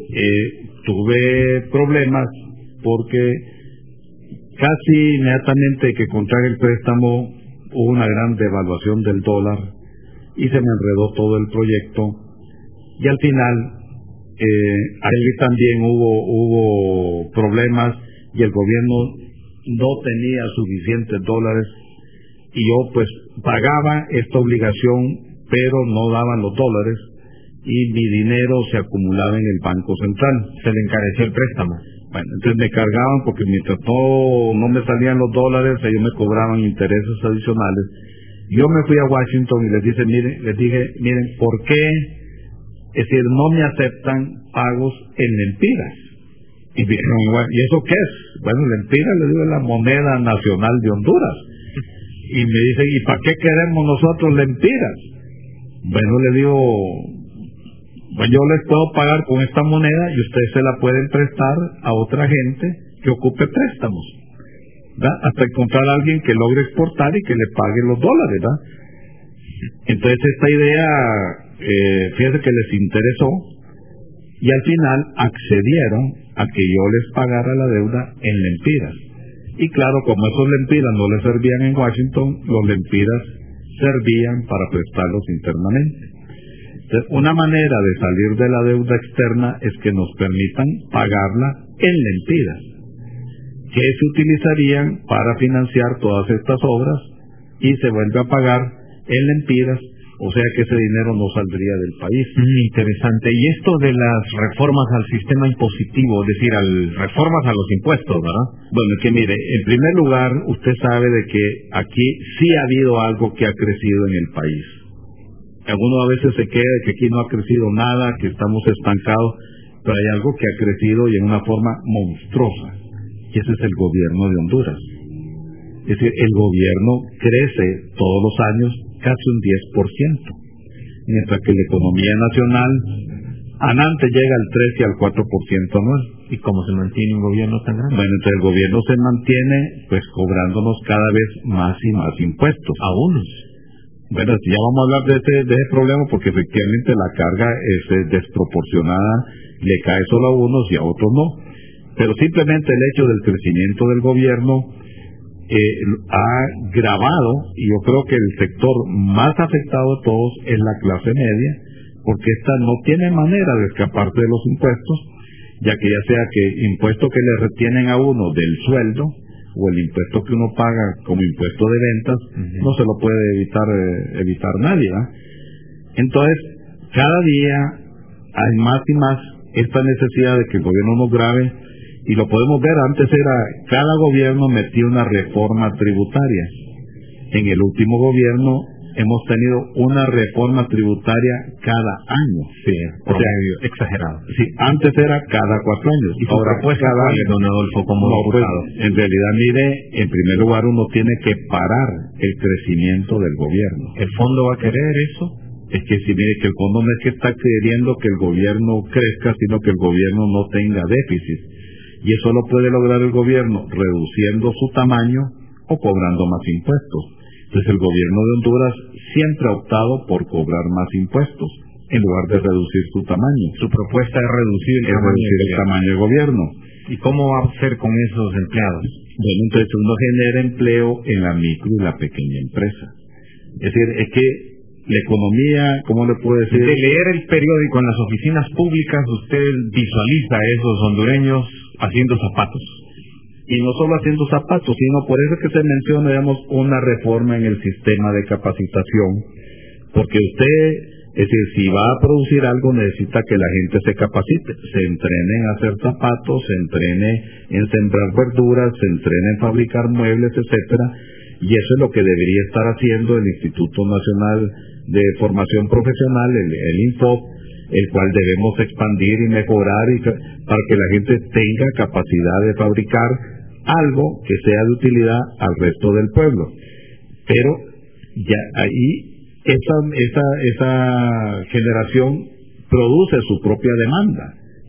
tuve problemas porque casi inmediatamente que contraje el préstamo hubo una gran devaluación del dólar y se me enredó todo el proyecto, y al final ahí también hubo problemas y el gobierno no tenía suficientes dólares y yo pues pagaba esta obligación pero no daban los dólares y mi dinero se acumulaba en el Banco Central. Se le encareció el préstamo. Bueno, entonces me cargaban porque mientras no me salían los dólares, ellos me cobraban intereses adicionales. Yo me fui a Washington y les dije, miren, ¿por qué? Es decir, no me aceptan pagos en lempiras. Y dijeron, ¿y eso qué es? Bueno, lempiras, les digo, es la moneda nacional de Honduras. Y me dicen, ¿y para qué queremos nosotros lempiras? Bueno, le digo, pues yo les puedo pagar con esta moneda y ustedes se la pueden prestar a otra gente que ocupe préstamos, ¿verdad? Hasta encontrar a alguien que logre exportar y que le pague los dólares, ¿verdad? Entonces esta idea, fíjense que les interesó y al final accedieron a que yo les pagara la deuda en lempiras. Y claro, como esos lempiras no les servían en Washington, los lempiras servían para prestarlos internamente. Entonces, una manera de salir de la deuda externa es que nos permitan pagarla en lempiras, que se utilizarían para financiar todas estas obras y se vuelve a pagar en lempiras, o sea que ese dinero no saldría del país. Interesante. Y esto de las reformas al sistema impositivo, es decir, reformas a los impuestos, ¿verdad? Bueno, que mire, en primer lugar, usted sabe de que aquí sí ha habido algo que ha crecido en el país. Alguno a veces se queda de que aquí no ha crecido nada, que estamos estancados, pero hay algo que ha crecido y en una forma monstruosa, y ese es el gobierno de Honduras. Es decir, el gobierno crece todos los años casi un 10%, mientras que la economía nacional antes llega al 3 y al 4% anual. ¿Y cómo se mantiene un gobierno tan grande? Bueno, entonces el gobierno se mantiene pues cobrándonos cada vez más y más impuestos. A unos. Bueno, ya vamos a hablar de ese problema, porque efectivamente la carga es desproporcionada, le cae solo a unos y a otros no. Pero simplemente el hecho del crecimiento del gobierno ha gravado, y yo creo que el sector más afectado de todos es la clase media, porque esta no tiene manera de escaparse de los impuestos, ya que ya sea que impuesto que le retienen a uno del sueldo, o el impuesto que uno paga como impuesto de ventas, no se lo puede evitar nadie, ¿verdad? Entonces, cada día hay más y más esta necesidad de que el gobierno nos grave, y lo podemos ver. Antes cada gobierno metía una reforma tributaria. En el último gobierno hemos tenido una reforma tributaria cada año. Sí, o sea, exagerado. Sí, antes era cada 4 años. Y ahora pues cada año, don Adolfo, como diputado. En realidad, mire, en primer lugar uno tiene que parar el crecimiento del gobierno. ¿El fondo va a querer eso? Es que si mire que el fondo no es que está queriendo que el gobierno crezca, sino que el gobierno no tenga déficit. Y eso lo puede lograr el gobierno reduciendo su tamaño o cobrando más impuestos. Entonces el gobierno de Honduras siempre ha optado por cobrar más impuestos en lugar de reducir su tamaño. Su propuesta es reducir el tamaño del gobierno. ¿Y cómo va a hacer con esos empleados? Bueno, entonces uno genera empleo en la micro y la pequeña empresa. Es decir, es que la economía, ¿cómo le puedo decir? De leer el periódico en las oficinas públicas, usted visualiza a esos hondureños haciendo zapatos. Y no solo haciendo zapatos, sino por eso que se menciona, digamos, una reforma en el sistema de capacitación, porque usted, es decir, si va a producir algo, necesita que la gente se capacite, se entrene en hacer zapatos, se entrene en sembrar verduras, se entrene en fabricar muebles, etcétera, y eso es lo que debería estar haciendo el Instituto Nacional de Formación Profesional, el INFOP, el cual debemos expandir y mejorar para que la gente tenga capacidad de fabricar algo que sea de utilidad al resto del pueblo. Pero ya ahí esa generación produce su propia demanda.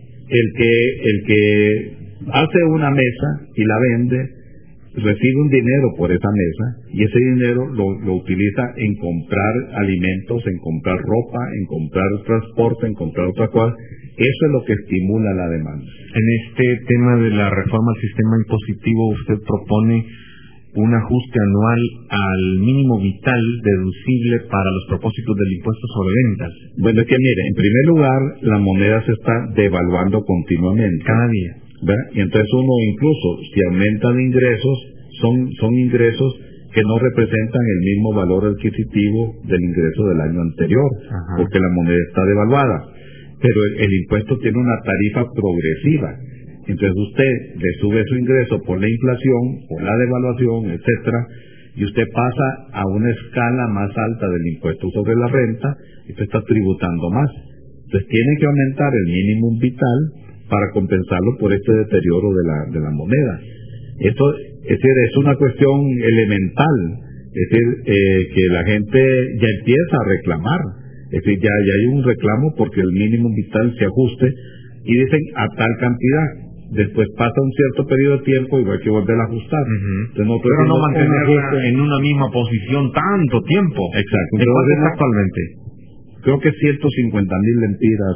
El que hace una mesa y la vende recibe un dinero por esa mesa, y ese dinero lo utiliza en comprar alimentos, en comprar ropa, en comprar transporte, en comprar otra cosa. Eso es lo que estimula la demanda. En este tema de la reforma al sistema impositivo, usted propone un ajuste anual al mínimo vital deducible para los propósitos del impuesto sobre ventas. Bueno, es que mire, en primer lugar, la moneda se está devaluando continuamente. Cada día. ¿Verdad? Y entonces uno, incluso si aumentan ingresos, son ingresos que no representan el mismo valor adquisitivo del ingreso del año anterior. Ajá. Porque la moneda está devaluada. Pero el impuesto tiene una tarifa progresiva. Entonces usted le sube su ingreso por la inflación, por la devaluación, etcétera, y usted pasa a una escala más alta del impuesto sobre la renta, y usted está tributando más. Entonces tiene que aumentar el mínimo vital para compensarlo por este deterioro de la moneda. Esto es una cuestión elemental, es decir, que la gente ya empieza a reclamar. Es decir, ya hay un reclamo porque el mínimo vital se ajuste, y dicen a tal cantidad. Después pasa un cierto periodo de tiempo y hay que volver a ajustar. Pero no mantenerla en una misma posición tanto tiempo. Exacto. ¿En cuánto está actualmente? Creo que 150,000 lempiras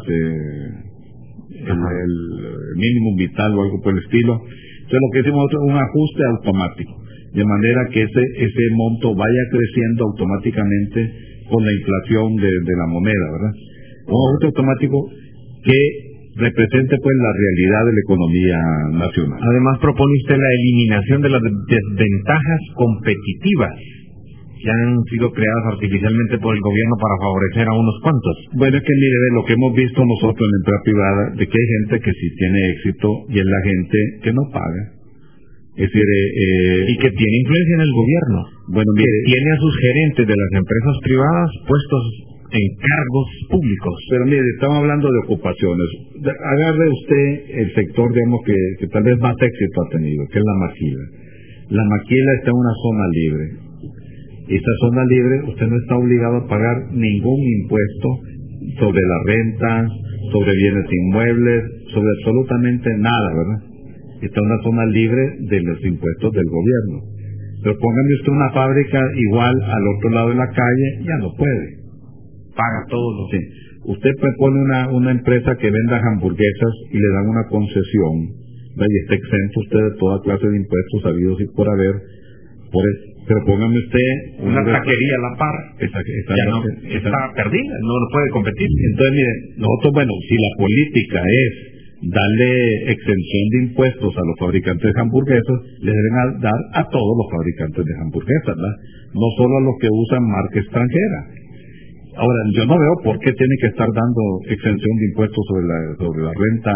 el mínimo vital o algo por el estilo. Entonces lo que hicimos es un ajuste automático, de manera que ese monto vaya creciendo automáticamente con la inflación de la moneda, ¿verdad? Un ajuste automático que represente pues la realidad de la economía nacional. Además propone usted la eliminación de las desventajas competitivas que han sido creadas artificialmente por el gobierno para favorecer a unos cuantos. Bueno, es que mire, lo que hemos visto nosotros en la empresa privada, de que hay gente que sí tiene éxito y es la gente que no paga. Es decir, y que tiene influencia en el gobierno. Bueno, mire, que tiene a sus gerentes de las empresas privadas puestos en cargos públicos. Pero mire, estamos hablando de ocupaciones. Agarre usted el sector, digamos, que tal vez más éxito ha tenido, que es la maquila. La maquila está en una zona libre. Esta zona libre, usted no está obligado a pagar ningún impuesto sobre la renta, sobre bienes inmuebles, sobre absolutamente nada, ¿verdad? Está una zona libre de los impuestos del gobierno. Pero póngame usted una fábrica igual al otro lado de la calle, ya no puede. Paga todo. Sí. Usted pone una empresa que venda hamburguesas y le dan una concesión, ¿verdad? Y está exento usted de toda clase de impuestos habidos y por haber. Pero póngame usted una taquería a la par, está perdida, no puede competir. Entonces, mire, nosotros, bueno, si la política es darle exención de impuestos a los fabricantes de hamburguesas, le deben dar a todos los fabricantes de hamburguesas, ¿verdad? No solo a los que usan marca extranjera. Ahora, yo no veo por qué tiene que estar dando exención de impuestos sobre la renta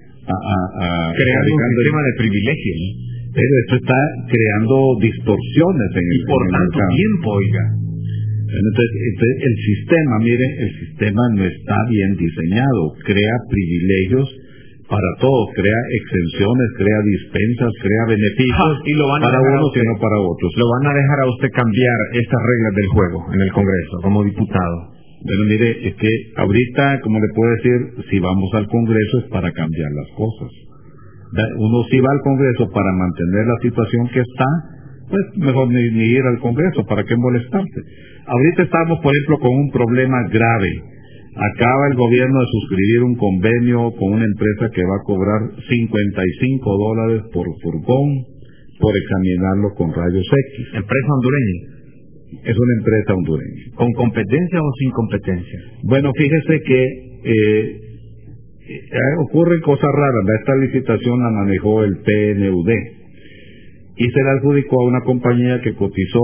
creando un sistema de privilegios, ¿no? Pero esto está creando distorsiones en el por tanto mercado. tiempo, oiga. Entonces, el sistema, mire, el sistema no está bien diseñado, crea privilegios para todos, crea exenciones, crea dispensas, crea beneficios y lo van a para unos usted, y no para otros. Lo van a dejar a usted cambiar estas reglas del juego en el Congreso como diputado. Pero mire, es que ahorita, como le puedo decir, si vamos al Congreso es para cambiar las cosas. Uno si va al Congreso para mantener la situación que está, pues mejor ni ir al Congreso, ¿para qué molestarse? Ahorita estamos, por ejemplo, con un problema grave. Acaba el gobierno de suscribir un convenio con una empresa que va a cobrar $55 por furgón por examinarlo con rayos X. ¿Empresa hondureña? Es una empresa hondureña. ¿Con competencia o sin competencia? Bueno, fíjese que ocurren cosas raras. Esta licitación la manejó el PNUD y se la adjudicó a una compañía que cotizó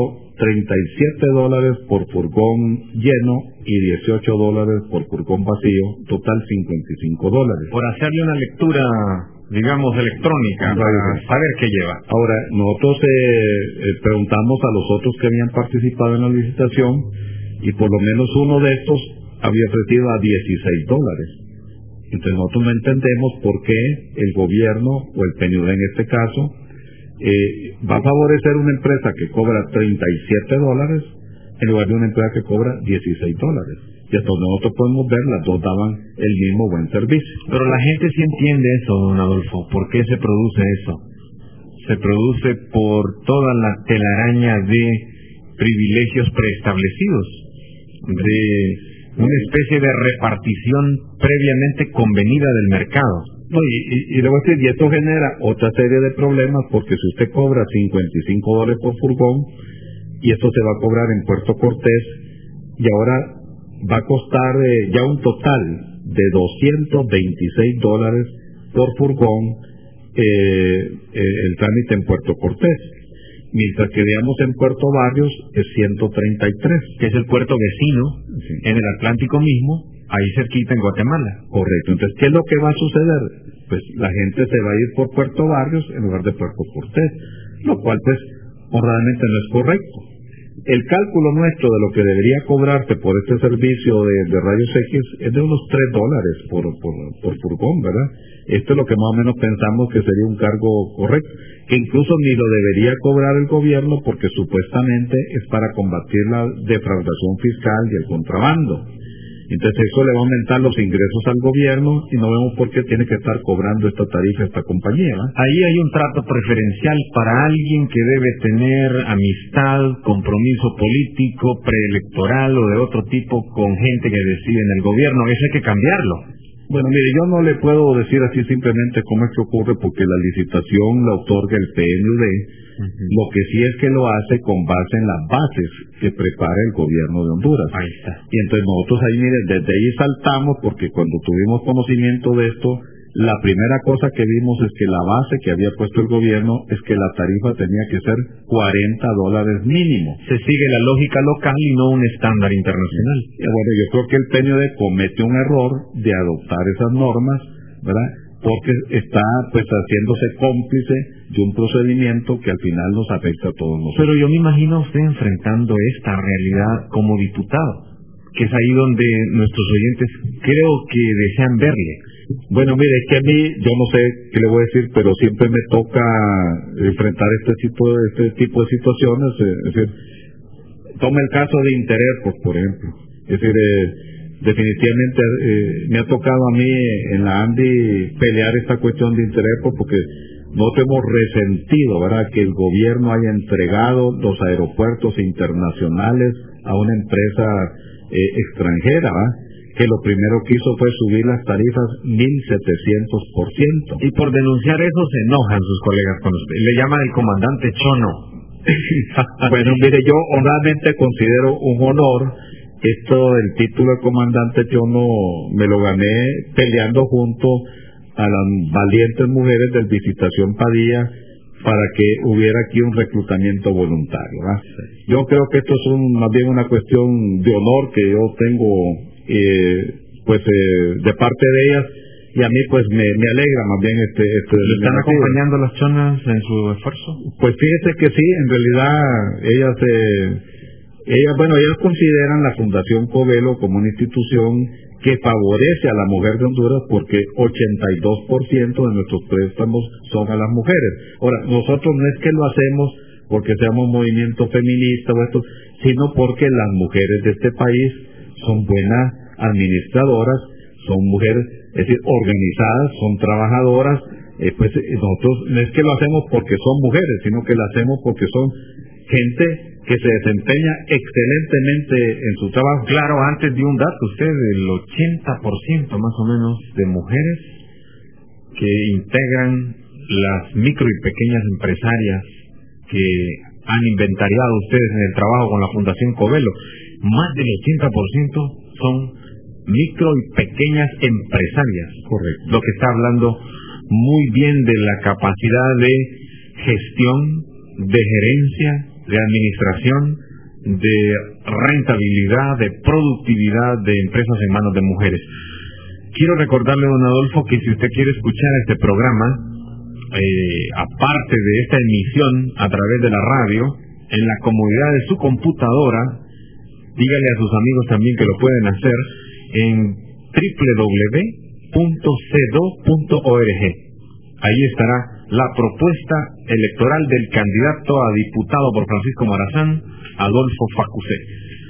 $37 por furgón lleno y $18 por furgón vacío, total $55. Por hacerle una lectura, digamos, electrónica, para saber qué lleva. Ahora, nosotros preguntamos a los otros que habían participado en la licitación y por lo menos uno de estos había ofrecido a $16. Entonces nosotros no entendemos por qué el gobierno, o el PNUD en este caso, va a favorecer una empresa que cobra $37 en lugar de una empresa que cobra $16. Y hasta donde nosotros podemos ver, las dos daban el mismo buen servicio. Pero la gente sí entiende eso, don Adolfo. ¿Por qué se produce eso? Se produce por toda la telaraña de privilegios preestablecidos, de una especie de repartición previamente convenida del mercado. No, y le voy a decir, y esto genera otra serie de problemas, porque si usted cobra $55 por furgón, y esto se va a cobrar en Puerto Cortés, y ahora va a costar ya un total de $226 por furgón el trámite en Puerto Cortés. Mientras que veamos en Puerto Barrios es 133, que es el puerto vecino, sí, en el Atlántico mismo, ahí cerquita en Guatemala. Correcto. Entonces, ¿qué es lo que va a suceder? Pues la gente se va a ir por Puerto Barrios en lugar de Puerto Cortés, lo cual pues honradamente no es correcto. El cálculo nuestro de lo que debería cobrarse por este servicio de rayos X es de unos $3 por furgón, ¿verdad? Esto es lo que más o menos pensamos que sería un cargo correcto, que incluso ni lo debería cobrar el gobierno porque supuestamente es para combatir la defraudación fiscal y el contrabando. Entonces eso le va a aumentar los ingresos al gobierno y no vemos por qué tiene que estar cobrando esta tarifa esta compañía, ¿no? Ahí hay un trato preferencial para alguien que debe tener amistad, compromiso político, preelectoral o de otro tipo con gente que decide en el gobierno. Eso hay que cambiarlo. Bueno, mire, yo no le puedo decir así simplemente cómo es que ocurre, porque la licitación la otorga el PNUD. Lo que sí es que lo hace con base en las bases que prepara el gobierno de Honduras. Ahí está. Y entonces nosotros ahí, mire, desde ahí saltamos, porque cuando tuvimos conocimiento de esto, la primera cosa que vimos es que la base que había puesto el gobierno es que la tarifa tenía que ser $40 mínimo. Se sigue la lógica local y no un estándar internacional. Y bueno, yo creo que el PNUD comete un error de adoptar esas normas, ¿verdad? Porque está pues haciéndose cómplice de un procedimiento que al final nos afecta a todos nosotros. Pero yo me imagino a usted enfrentando esta realidad como diputado, que es ahí donde nuestros oyentes creo que desean verle. Bueno, mire, es que a mí, yo no sé qué le voy a decir, pero siempre me toca enfrentar este tipo de situaciones. Es decir, toma el caso de Intererpo, por ejemplo. Es decir, definitivamente me ha tocado a mí en la ANDI pelear esta cuestión de Intererpo porque nosotros hemos resentido, ¿verdad?, que el gobierno haya entregado los aeropuertos internacionales a una empresa extranjera, ¿verdad?, que lo primero que hizo fue subir las tarifas 1.700%. Y por denunciar eso se enojan sus colegas con usted. Le llaman el comandante Chono. Bueno, mire, yo honradamente considero un honor el título de comandante Chono me lo gané peleando junto a las valientes mujeres del Visitación Padilla para que hubiera aquí un reclutamiento voluntario, ¿verdad? Yo creo que esto es más bien una cuestión de honor que yo tengo de parte de ellas, y a mí pues me alegra más bien ¿Le están acompañando las chonas en su esfuerzo? Pues fíjese que sí, en realidad ellas consideran la Fundación Covelo como una institución que favorece a la mujer de Honduras porque 82% de nuestros préstamos son a las mujeres. Ahora, nosotros no es que lo hacemos porque seamos movimiento feminista o esto, sino porque las mujeres de este país son buenas administradoras, son mujeres, es decir, organizadas, son trabajadoras. Nosotros no es que lo hacemos porque son mujeres, sino que lo hacemos porque son gente que se desempeña excelentemente en su trabajo. Claro, antes dio un dato usted, el 80% más o menos de mujeres que integran las micro y pequeñas empresarias que han inventariado ustedes en el trabajo con la Fundación Covelo. Más del 80% son micro y pequeñas empresarias. Correcto. Lo que está hablando muy bien de la capacidad de gestión, de gerencia, de administración, de rentabilidad, de productividad de empresas en manos de mujeres. Quiero recordarle, don Adolfo, que si usted quiere escuchar este programa, aparte de esta emisión a través de la radio, en la comodidad de su computadora, dígale a sus amigos también que lo pueden hacer en www.cedo.org. Ahí estará la propuesta electoral del candidato a diputado por Francisco Morazán, Adolfo Facusé.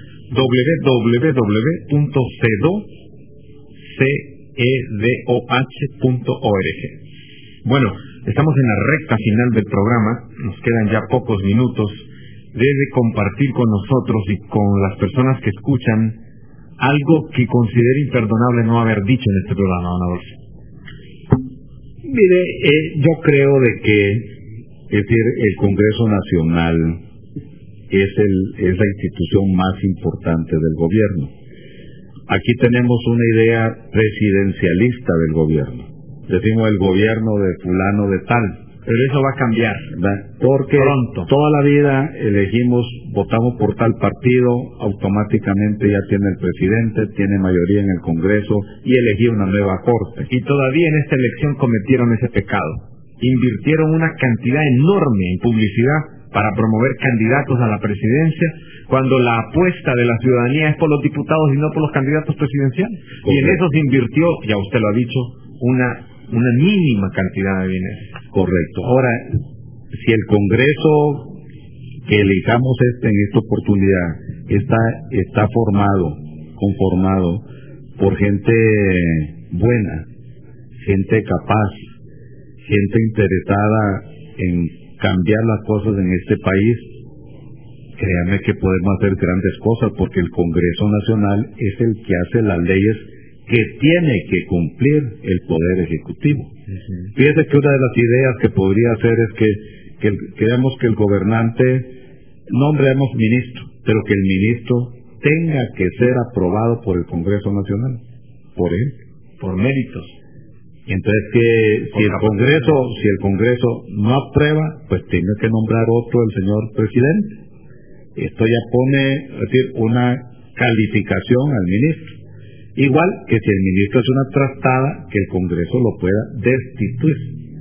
www.cedoh.org. Bueno, estamos en la recta final del programa, nos quedan ya pocos minutos. Debe compartir con nosotros y con las personas que escuchan algo que considere imperdonable no haber dicho en este programa, don Adolfo. Mire, yo creo de que el Congreso Nacional es la institución más importante del gobierno. Aquí tenemos una idea presidencialista del gobierno. Decimos el gobierno de fulano de tal. Pero eso va a cambiar, ¿verdad? Porque pronto. Toda la vida votamos por tal partido, automáticamente ya tiene el presidente, tiene mayoría en el Congreso y elegí una nueva corte. Y todavía en esta elección cometieron ese pecado. Invirtieron una cantidad enorme en publicidad para promover candidatos a la presidencia, cuando la apuesta de la ciudadanía es por los diputados y no por los candidatos presidenciales. Correcto. Y en eso se invirtió, ya usted lo ha dicho, una mínima cantidad de dinero. Correcto. Ahora, si el Congreso que elijamos en esta oportunidad está conformado por gente buena, gente capaz, gente interesada en cambiar las cosas en este país, créanme que podemos hacer grandes cosas, porque el Congreso Nacional es el que hace las leyes que tiene que cumplir el Poder Ejecutivo. Uh-huh. Fíjese que una de las ideas que podría hacer es que queremos que el gobernante nombremos ministro, pero que el ministro tenga que ser aprobado por el Congreso Nacional, por ejemplo. Por méritos. Entonces si el Congreso no aprueba, pues tiene que nombrar otro el señor presidente. Esto ya pone, es decir, una calificación al ministro. Igual que si el ministro es una trastada, que el Congreso lo pueda destituir.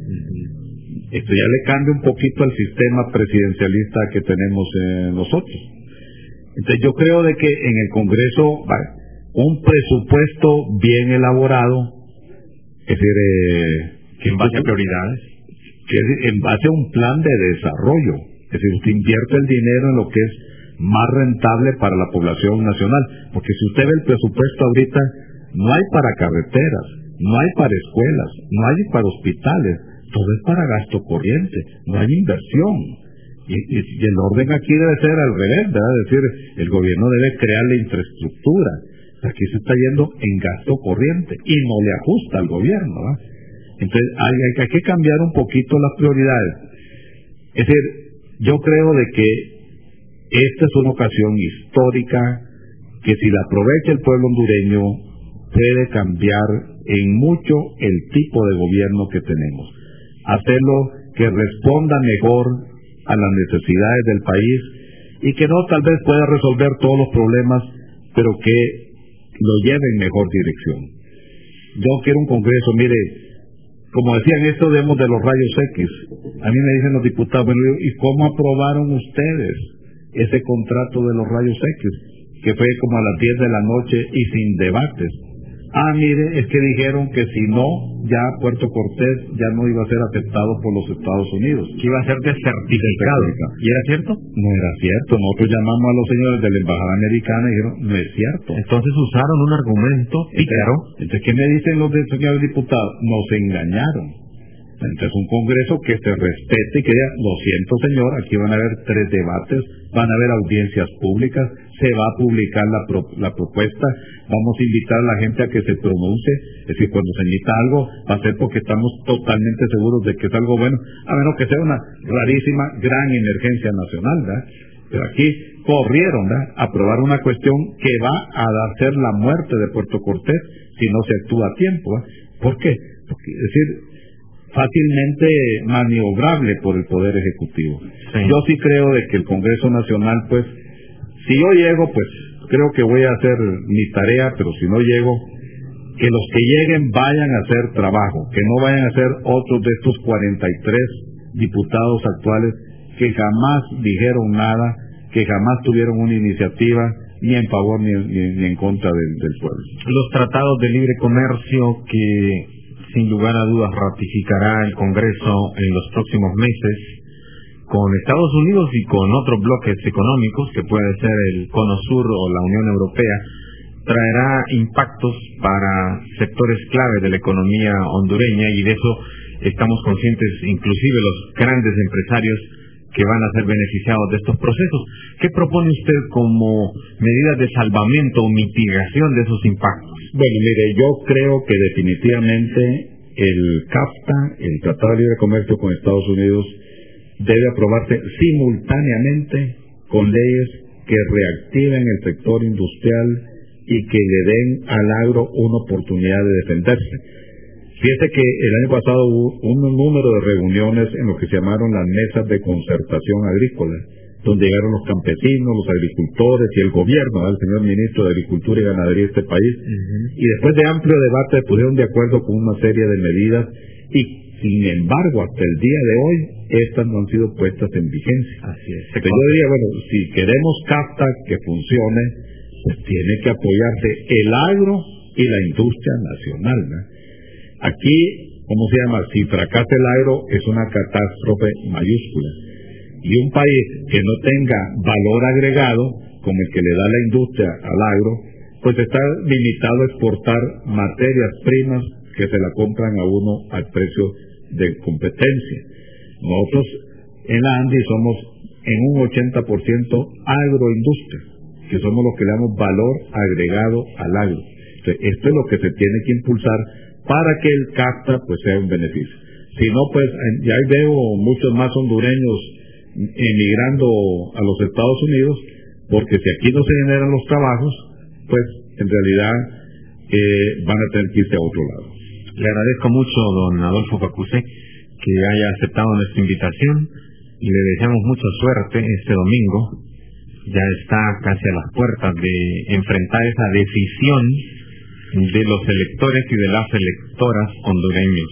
Esto ya le cambia un poquito al sistema presidencialista que tenemos nosotros. Entonces yo creo de que en el Congreso un presupuesto bien elaborado, es decir, que en base a prioridades, que es en base a un plan de desarrollo, es decir, usted invierte el dinero en lo que es más rentable para la población nacional. Porque si usted ve el presupuesto ahorita, no hay para carreteras, no hay para escuelas, no hay para hospitales, todo es para gasto corriente, no hay inversión. Y el orden aquí debe ser al revés, ¿verdad? Es decir, el gobierno debe crear la infraestructura. Aquí se está yendo en gasto corriente y no le ajusta al gobierno, ¿verdad? Entonces hay que cambiar un poquito las prioridades. Es decir, yo creo de que esta es una ocasión histórica que si la aprovecha el pueblo hondureño puede cambiar en mucho el tipo de gobierno que tenemos. Hacerlo que responda mejor a las necesidades del país y que no tal vez pueda resolver todos los problemas, pero que lo lleve en mejor dirección. Yo quiero un Congreso, mire, como decían esto de los rayos X, a mí me dicen los diputados, bueno, ¿y cómo aprobaron ustedes ese contrato de los rayos X? Que fue como a las 10 de la noche y sin debates. Mire, es que dijeron que si no, ya Puerto Cortés ya no iba a ser aceptado por los Estados Unidos. Que iba a ser desertificado. ¿Y era cierto? No era cierto. Nosotros llamamos a los señores de la Embajada Americana y dijeron, no es cierto. Entonces usaron un argumento pícaro. Entonces, ¿qué me dicen los señores diputados? Nos engañaron. Entonces, un Congreso que se respete y que diga, lo siento señor, aquí van a haber 3 debates, van a haber audiencias públicas, se va a publicar la propuesta, vamos a invitar a la gente a que se pronuncie, es decir, cuando se emita algo, va a ser porque estamos totalmente seguros de que es algo bueno, a menos que sea una rarísima, gran emergencia nacional, ¿verdad? Pero aquí corrieron, ¿verdad?, a aprobar una cuestión que va a hacer la muerte de Puerto Cortés si no se actúa a tiempo, ¿verdad? ¿Por qué? Porque, es decir, fácilmente maniobrable por el Poder Ejecutivo. Sí. Yo sí creo de que el Congreso Nacional, pues, si yo llego, pues, creo que voy a hacer mi tarea, pero si no llego, que los que lleguen vayan a hacer trabajo, que no vayan a ser otros de estos 43 diputados actuales que jamás dijeron nada, que jamás tuvieron una iniciativa, ni en favor ni en contra del pueblo. Los tratados de libre comercio que sin lugar a dudas ratificará el Congreso en los próximos meses con Estados Unidos y con otros bloques económicos, que puede ser el Cono Sur o la Unión Europea, traerá impactos para sectores clave de la economía hondureña, y de eso estamos conscientes, inclusive los grandes empresarios que van a ser beneficiados de estos procesos. ¿Qué propone usted como medidas de salvamento o mitigación de esos impactos? Bueno, mire, yo creo que definitivamente el CAFTA, el Tratado de Libre Comercio con Estados Unidos, debe aprobarse simultáneamente con leyes que reactiven el sector industrial y que le den al agro una oportunidad de defenderse. Fíjese que el año pasado hubo un número de reuniones en lo que se llamaron las mesas de concertación agrícola, donde llegaron los campesinos, los agricultores y el gobierno, el señor ministro de Agricultura y Ganadería de este país, y después de amplio debate se pusieron de acuerdo con una serie de medidas, y sin embargo hasta el día de hoy estas no han sido puestas en vigencia. Así es. Entonces yo diría, bueno, si queremos CAFTA que funcione, pues tiene que apoyarse el agro y la industria nacional, ¿no? Aquí, ¿cómo se llama? Si fracasa el agro es una catástrofe mayúscula. Y un país que no tenga valor agregado, como el que le da la industria al agro, pues está limitado a exportar materias primas que se la compran a uno al precio de competencia. Nosotros en la ANDI somos en un 80% agroindustria, que somos los que le damos valor agregado al agro. Entonces, esto es lo que se tiene que impulsar para que el CAFTA pues sea un beneficio. Si no, pues ya veo muchos más hondureños emigrando a los Estados Unidos, porque si aquí no se generan los trabajos, pues en realidad van a tener que irse a otro lado. Le agradezco mucho, don Adolfo Facuse, que haya aceptado nuestra invitación, y le deseamos mucha suerte este domingo. Ya está casi a las puertas de enfrentar esa decisión de los electores y de las electoras hondureños.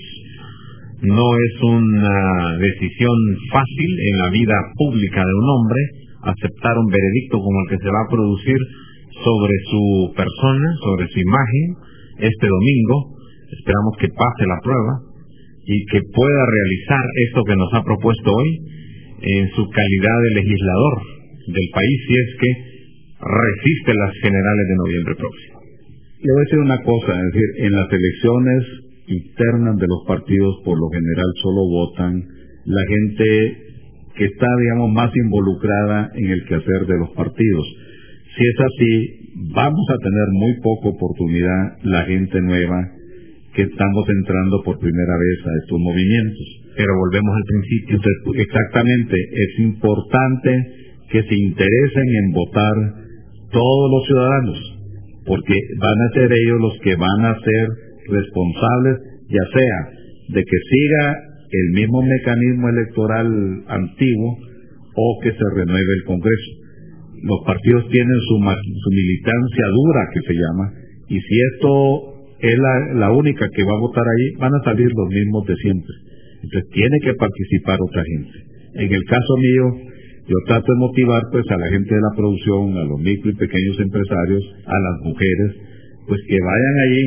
No es una decisión fácil en la vida pública de un hombre aceptar un veredicto como el que se va a producir sobre su persona, sobre su imagen, este domingo. Esperamos que pase la prueba y que pueda realizar esto que nos ha propuesto hoy en su calidad de legislador, del país si es que resiste las generales de noviembre próximo. Le voy a decir una cosa, es decir, en las elecciones internas de los partidos por lo general solo votan la gente que está, digamos, más involucrada en el quehacer de los partidos. Si es así, vamos a tener muy poca oportunidad la gente nueva que estamos entrando por primera vez a estos movimientos. Pero volvemos al principio. Exactamente, es importante que se interesen en votar todos los ciudadanos, porque van a ser ellos los que van a ser responsables, ya sea de que siga el mismo mecanismo electoral antiguo o que se renueve el Congreso. Los partidos tienen su militancia dura, que se llama, y si esto es la única que va a votar ahí, van a salir los mismos de siempre. Entonces tiene que participar otra gente. En el caso mío, yo trato de motivar pues a la gente de la producción, a los micro y pequeños empresarios, a las mujeres, pues que vayan allí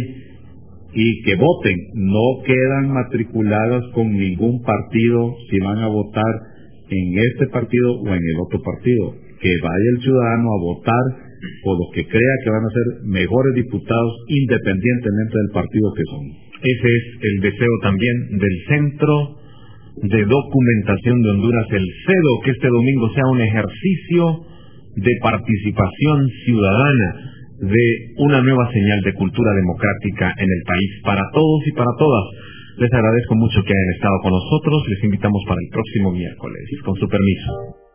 y que voten. No quedan matriculadas con ningún partido si van a votar en este partido o en el otro partido. Que vaya el ciudadano a votar por los que crea que van a ser mejores diputados independientemente del partido que son. Ese es el deseo también del Centro de Documentación de Honduras, el CEDO, que este domingo sea un ejercicio de participación ciudadana, de una nueva señal de cultura democrática en el país, para todos y para todas. Les agradezco mucho que hayan estado con nosotros. Les invitamos para el próximo miércoles, con su permiso.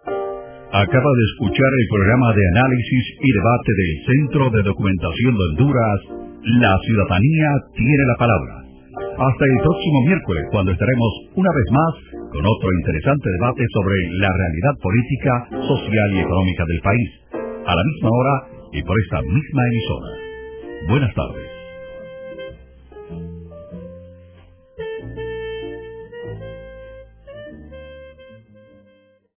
Acaba de escuchar el programa de análisis y debate del Centro de Documentación de Honduras, La Ciudadanía tiene la palabra. Hasta el próximo miércoles, cuando estaremos una vez más con otro interesante debate sobre la realidad política, social y económica del país, a la misma hora y por esta misma emisora. Buenas tardes.